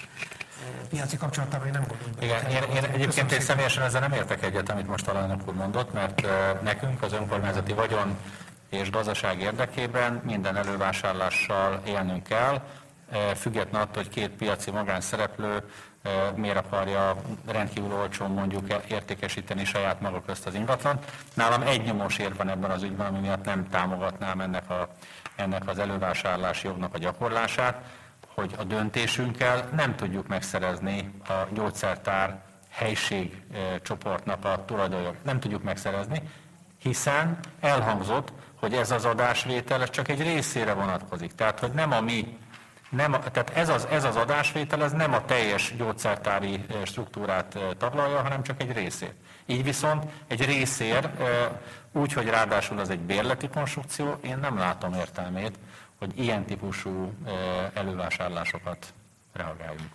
piaci kapcsolatában én nem gondolom. Igen, én, én egyébként én személyesen ezzel nem értek egyet, amit most alelnök úr mondott, mert uh, nekünk az önkormányzati vagyon és gazdaság érdekében minden elővásárlással élnünk kell, uh, függetlenül attól, hogy két piaci magánszereplő uh, miért akarja rendkívül olcsón mondjuk értékesíteni saját maga közt az ingatlant. Nálam egy nyomós érv van ebben az ügyben, ami miatt nem támogatnám ennek, a, ennek az elővásárlási jognak a gyakorlását, hogy a döntésünkkel nem tudjuk megszerezni a gyógyszertár helység e, csoportnak a tulajdonjogát. Nem tudjuk megszerezni, hiszen elhangzott, hogy ez az adásvétel ez csak egy részére vonatkozik. Tehát, hogy nem a mi, nem a, tehát ez az, ez az adásvétel ez nem a teljes gyógyszertári struktúrát taglalja, hanem csak egy részét. Így viszont egy részér, e, úgy, hogy ráadásul az egy bérleti konstrukció, én nem látom értelmét, hogy ilyen típusú elővásárlásokat reagáljunk.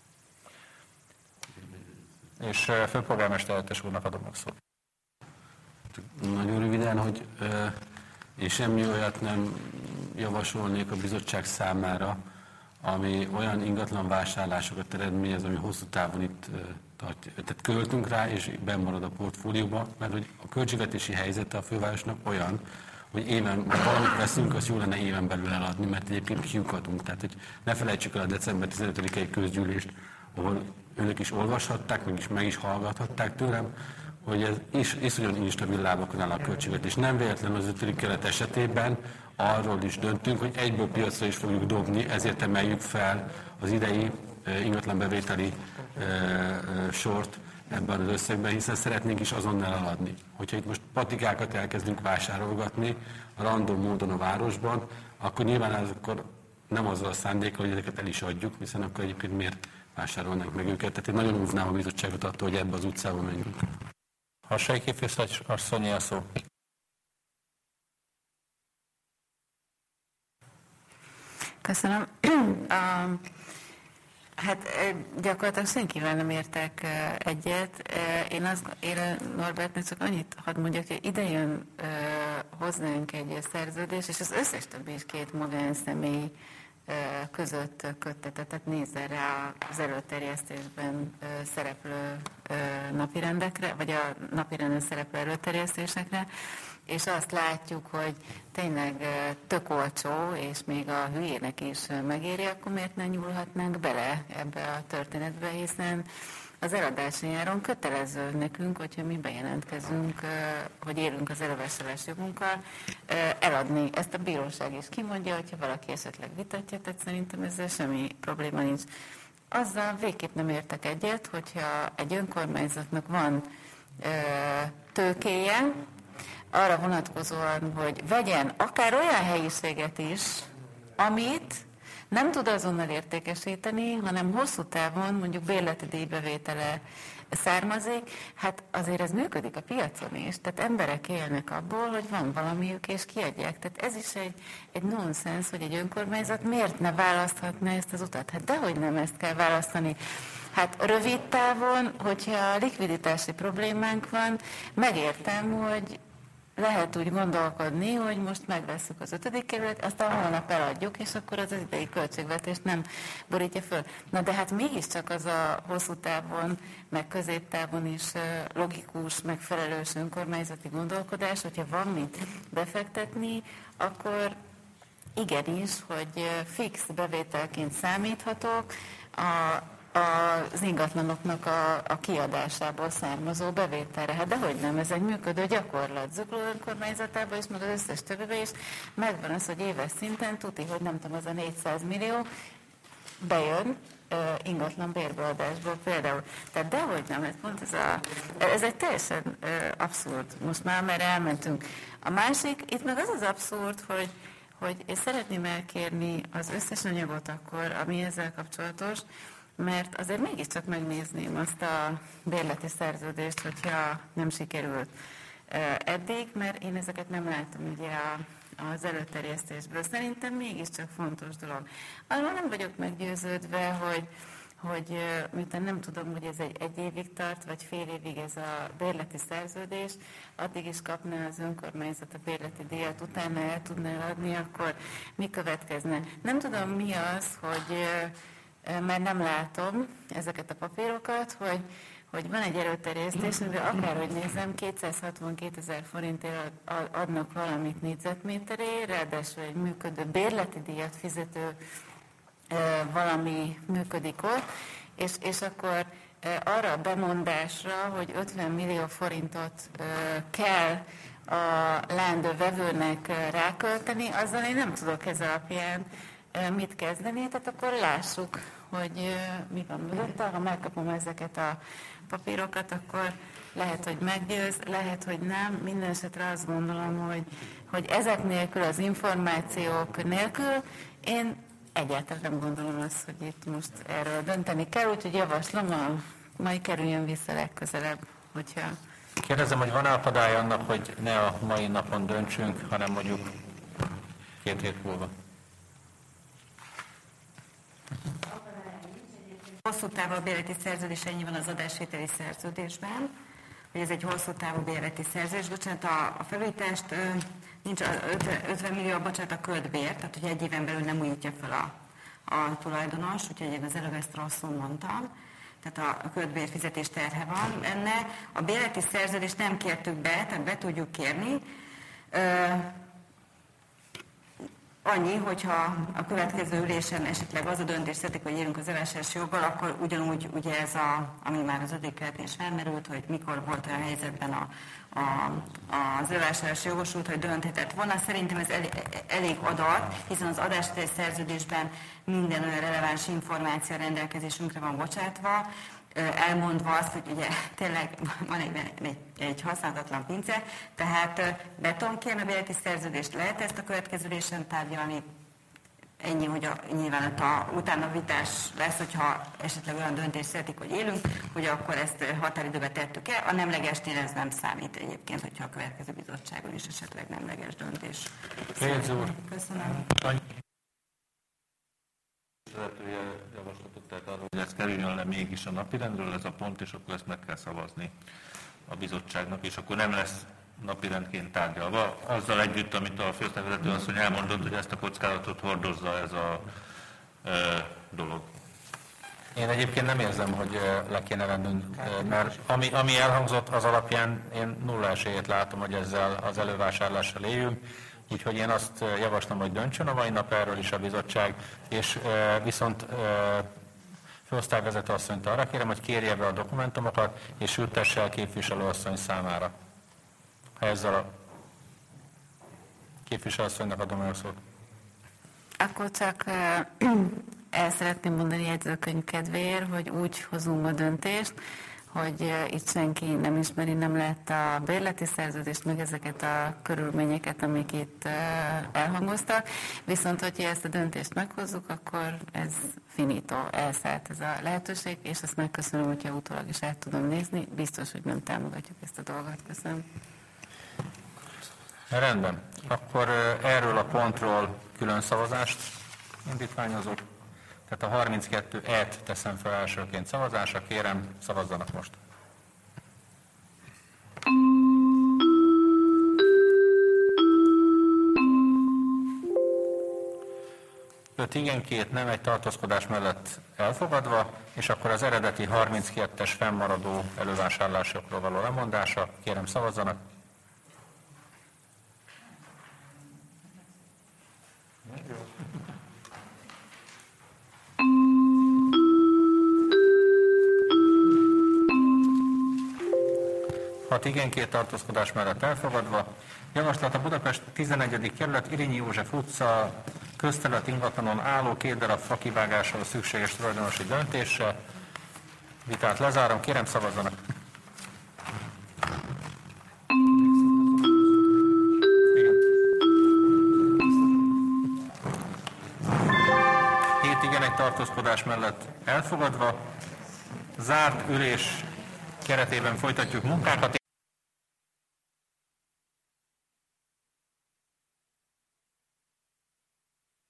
És főpolgármester helyettes úrnak adom meg szót. Nagyon röviden, hogy én semmi olyat nem javasolnék a bizottság számára, ami olyan ingatlan vásárlásokat eredményez, ami hosszú távon itt tartja. Tehát költünk rá, és benn marad a portfólióba, mert hogy a költségvetési helyzete a fővárosnak olyan, hogy éven, ha valamit veszünk, azt jó lenne éven belül eladni, mert egyébként kiukadunk. Tehát, hogy ne felejtsük el a december tizenötödikei közgyűlést, ahol önök is olvashatták, meg is, meg is hallgathatták tőlem, hogy ez is, iszonyan instabil lábakon áll a költségvetés. Nem véletlen az ötödik kelet esetében arról is döntünk, hogy egyből piacra is fogjuk dobni, ezért emeljük fel az idei ingatlanbevételi e, e, sort ebben az összegben, hiszen szeretnénk is azonnal eladni. Hogyha itt most patikákat elkezdünk vásárolgatni a random módon a városban, akkor nyilván ez akkor nem azzal a szándékkal, hogy ezeket el is adjuk, hiszen akkor egyébként miért vásárolnánk meg őket. Tehát én nagyon óvnám a bizottságot attól, hogy ebbe az utcába menjünk. Harsai képviselő asszonyi a szó. Köszönöm. um, Hát gyakorlatilag senkivel nem értek egyet. Én, azt, én Norbertnek csak annyit hadd mondjak, hogy ide jön uh, hozzánk egy szerződés, és az összes többi is két magánszemély uh, között köttetett, tehát nézzen rá az előterjesztésben uh, szereplő uh, napirendekre, vagy a napirenden szereplő előterjesztésekre, és azt látjuk, hogy tényleg tök olcsó, és még a hülyének is megéri, akkor miért ne nyúlhatnánk bele ebbe a történetbe, hiszen az eladási áron kötelező nekünk, hogyha mi bejelentkezünk, hogy élünk az elővásárlási jogunkkal, eladni. Ezt a bíróság is kimondja, hogyha valaki esetleg vitatja, tehát szerintem ezzel semmi probléma nincs. Azzal végképp nem értek egyet, hogyha egy önkormányzatnak van tőkéje, arra vonatkozóan, hogy vegyen akár olyan helyiséget is, amit nem tud azonnal értékesíteni, hanem hosszú távon mondjuk bérleti díjbevétele származik, hát azért ez működik a piacon is. Tehát emberek élnek abból, hogy van valamiük és kiadják. Tehát ez is egy, egy nonsens, hogy egy önkormányzat miért ne választhatna ezt az utat. Hát dehogy nem ezt kell választani. Hát rövid távon, hogyha likviditási problémánk van, megértem, hogy lehet úgy gondolkodni, hogy most megvesszük az ötödik kerület, aztán holnap eladjuk, és akkor az az idei költségvetést nem borítja föl. Na de hát mégiscsak az a hosszú távon, meg középtávon is logikus, megfelelős önkormányzati gondolkodás, hogyha van mit befektetni, akkor igenis, hogy fix bevételként számíthatok a, az ingatlanoknak a, a kiadásából származó bevételre. Hát dehogy nem, ez egy működő gyakorlat. Zugló önkormányzatában is, meg az összes többiben is megvan az, hogy éves szinten tuti, hogy nem tudom, az a négyszáz millió bejön uh, ingatlan bérbeadásból például. Tehát dehogy nem, ez pont ez a... Ez egy teljesen uh, abszurd. Most már merre elmentünk. A másik, itt meg az az abszurd, hogy hogy én szeretném elkérni az összes anyagot akkor, ami ezzel kapcsolatos, mert azért mégiscsak megnézném azt a bérleti szerződést, hogyha nem sikerült eddig, mert én ezeket nem látom ugye a, az előterjesztésből. Szerintem mégiscsak fontos dolog. Arról nem vagyok meggyőződve, hogy hogy miután nem tudom, hogy ez egy, egy évig tart, vagy fél évig ez a bérleti szerződés, addig is kapná az önkormányzat a bérleti díjat, utána el tudná adni, akkor mi következne. Nem tudom, mi az, hogy mert nem látom ezeket a papírokat, hogy, hogy van egy előterjesztés, de akárhogy nézem, kétszázhatvankétezer forintért adnak valamit négyzetméteré, ráadásul egy működő bérleti díjat fizető valami működik ott, és, és akkor arra a bemondásra, hogy ötven millió forintot kell a leendővevőnek rákölteni, azzal én nem tudok ez alapján mit kezdeni, tehát akkor lássuk, hogy mi van mögötte. Ha megkapom ezeket a papírokat, akkor lehet, hogy meggyőz, lehet, hogy nem. Minden esetre azt gondolom, hogy, hogy ezek nélkül, az információk nélkül én egyáltalán nem gondolom azt, hogy itt most erről dönteni kell, úgyhogy javaslom, a, majd kerüljön vissza legközelebb, hogyha... Kérdezem, hogy van-e akadály annak, hogy ne a mai napon döntsünk, hanem mondjuk két hét múlva? Hosszú távú bérleti szerződés, ennyi van az adásvételi szerződésben, hogy ez egy hosszú távú bérleti szerződés. Bocsánat, a, a felújítást nincs ötven millió, bocsánat, a kötbér, tehát hogy egy éven belül nem újítja fel a, a tulajdonos, úgyhogy én az előbb ezt rosszul mondtam. Tehát a kötbér fizetés terhe van enne. A bérleti szerződést nem kértük be, tehát be tudjuk kérni. Annyi, hogyha a következő ülésen esetleg az a döntés születik, hogy élünk az elvásárlási joggal, akkor ugyanúgy ugye ez, a, ami már az ötödik keretén is felmerült, hogy mikor volt olyan helyzetben a, a, az elvásárlási jogosult, hogy dönthetett volna. Szerintem ez elég, elég adat, hiszen az adásvételi szerződésben minden olyan releváns információ rendelkezésünkre van bocsátva, elmondva azt, hogy ugye tényleg van egy, egy, egy használatlan pince, tehát beton kérne a bérleti szerződést, lehet ezt a következő ülésen tárgyalni, ennyi, hogy a, nyilván a, utána vitás lesz, hogyha esetleg olyan döntés születik, hogy élünk, hogy akkor ezt határidőbe tettük el, a nemlegesnél ez nem számít egyébként, hogyha a következő bizottságon is esetleg nemleges döntés. Köszönöm. Javaslatot tehát arról, hogy ez kerüljön le mégis a napirendről, ez a pont, és akkor ezt meg kell szavazni a bizottságnak, és akkor nem lesz napirendként tárgyalva. Azzal együtt, amit a főosztályvezető asszony elmondott, hogy ezt a kockázatot hordozza ez a e, dolog. Én egyébként nem érzem, hogy le kéne vennünk, mert ami, ami elhangzott, az alapján én nulla esélyét látom, hogy ezzel az elővásárlással éljünk. Úgyhogy én azt javaslom, hogy döntsön a mai nap erről is a bizottság, és e, viszont e, főosztályvezető asszonyt arra kérem, hogy kérje be a dokumentumokat, és ültesse el képviselőasszony számára. Ha ezzel a képviselőasszonynak adom el a szót. Akkor csak e, el szeretném mondani jegyzőkönyv kedvéért, hogy úgy hozunk a döntést, hogy itt senki nem ismeri, nem látta a bérleti szerződést, meg ezeket a körülményeket, amik itt elhangoztak. Viszont, hogyha ezt a döntést meghozzuk, akkor ez finito, elszállt ez a lehetőség, és azt megköszönöm, hogyha utólag is át tudom nézni. Biztos, hogy nem támogatjuk ezt a dolgot. Köszönöm. Rendben. Akkor erről a pontról külön szavazást indítványozok. Tehát a harminckettő E-t teszem fel elsőként szavazásra, kérem, szavazzanak most. öt igen, két nem, egy tartózkodás mellett elfogadva, és akkor az eredeti harminckettes fennmaradó elővásárlásokról való lemondása, kérem szavazzanak. hat igen, két tartózkodás mellett elfogadva. Javaslat a Budapest tizenegyedik kerület Irényi József utca közterület ingatlanon álló két darab fakivágásról szükséges tulajdonosi döntése. Vitát lezárom, kérem szavazzanak. hét igen, egy tartózkodás mellett elfogadva. Zárt ülés keretében folytatjuk munkánkat.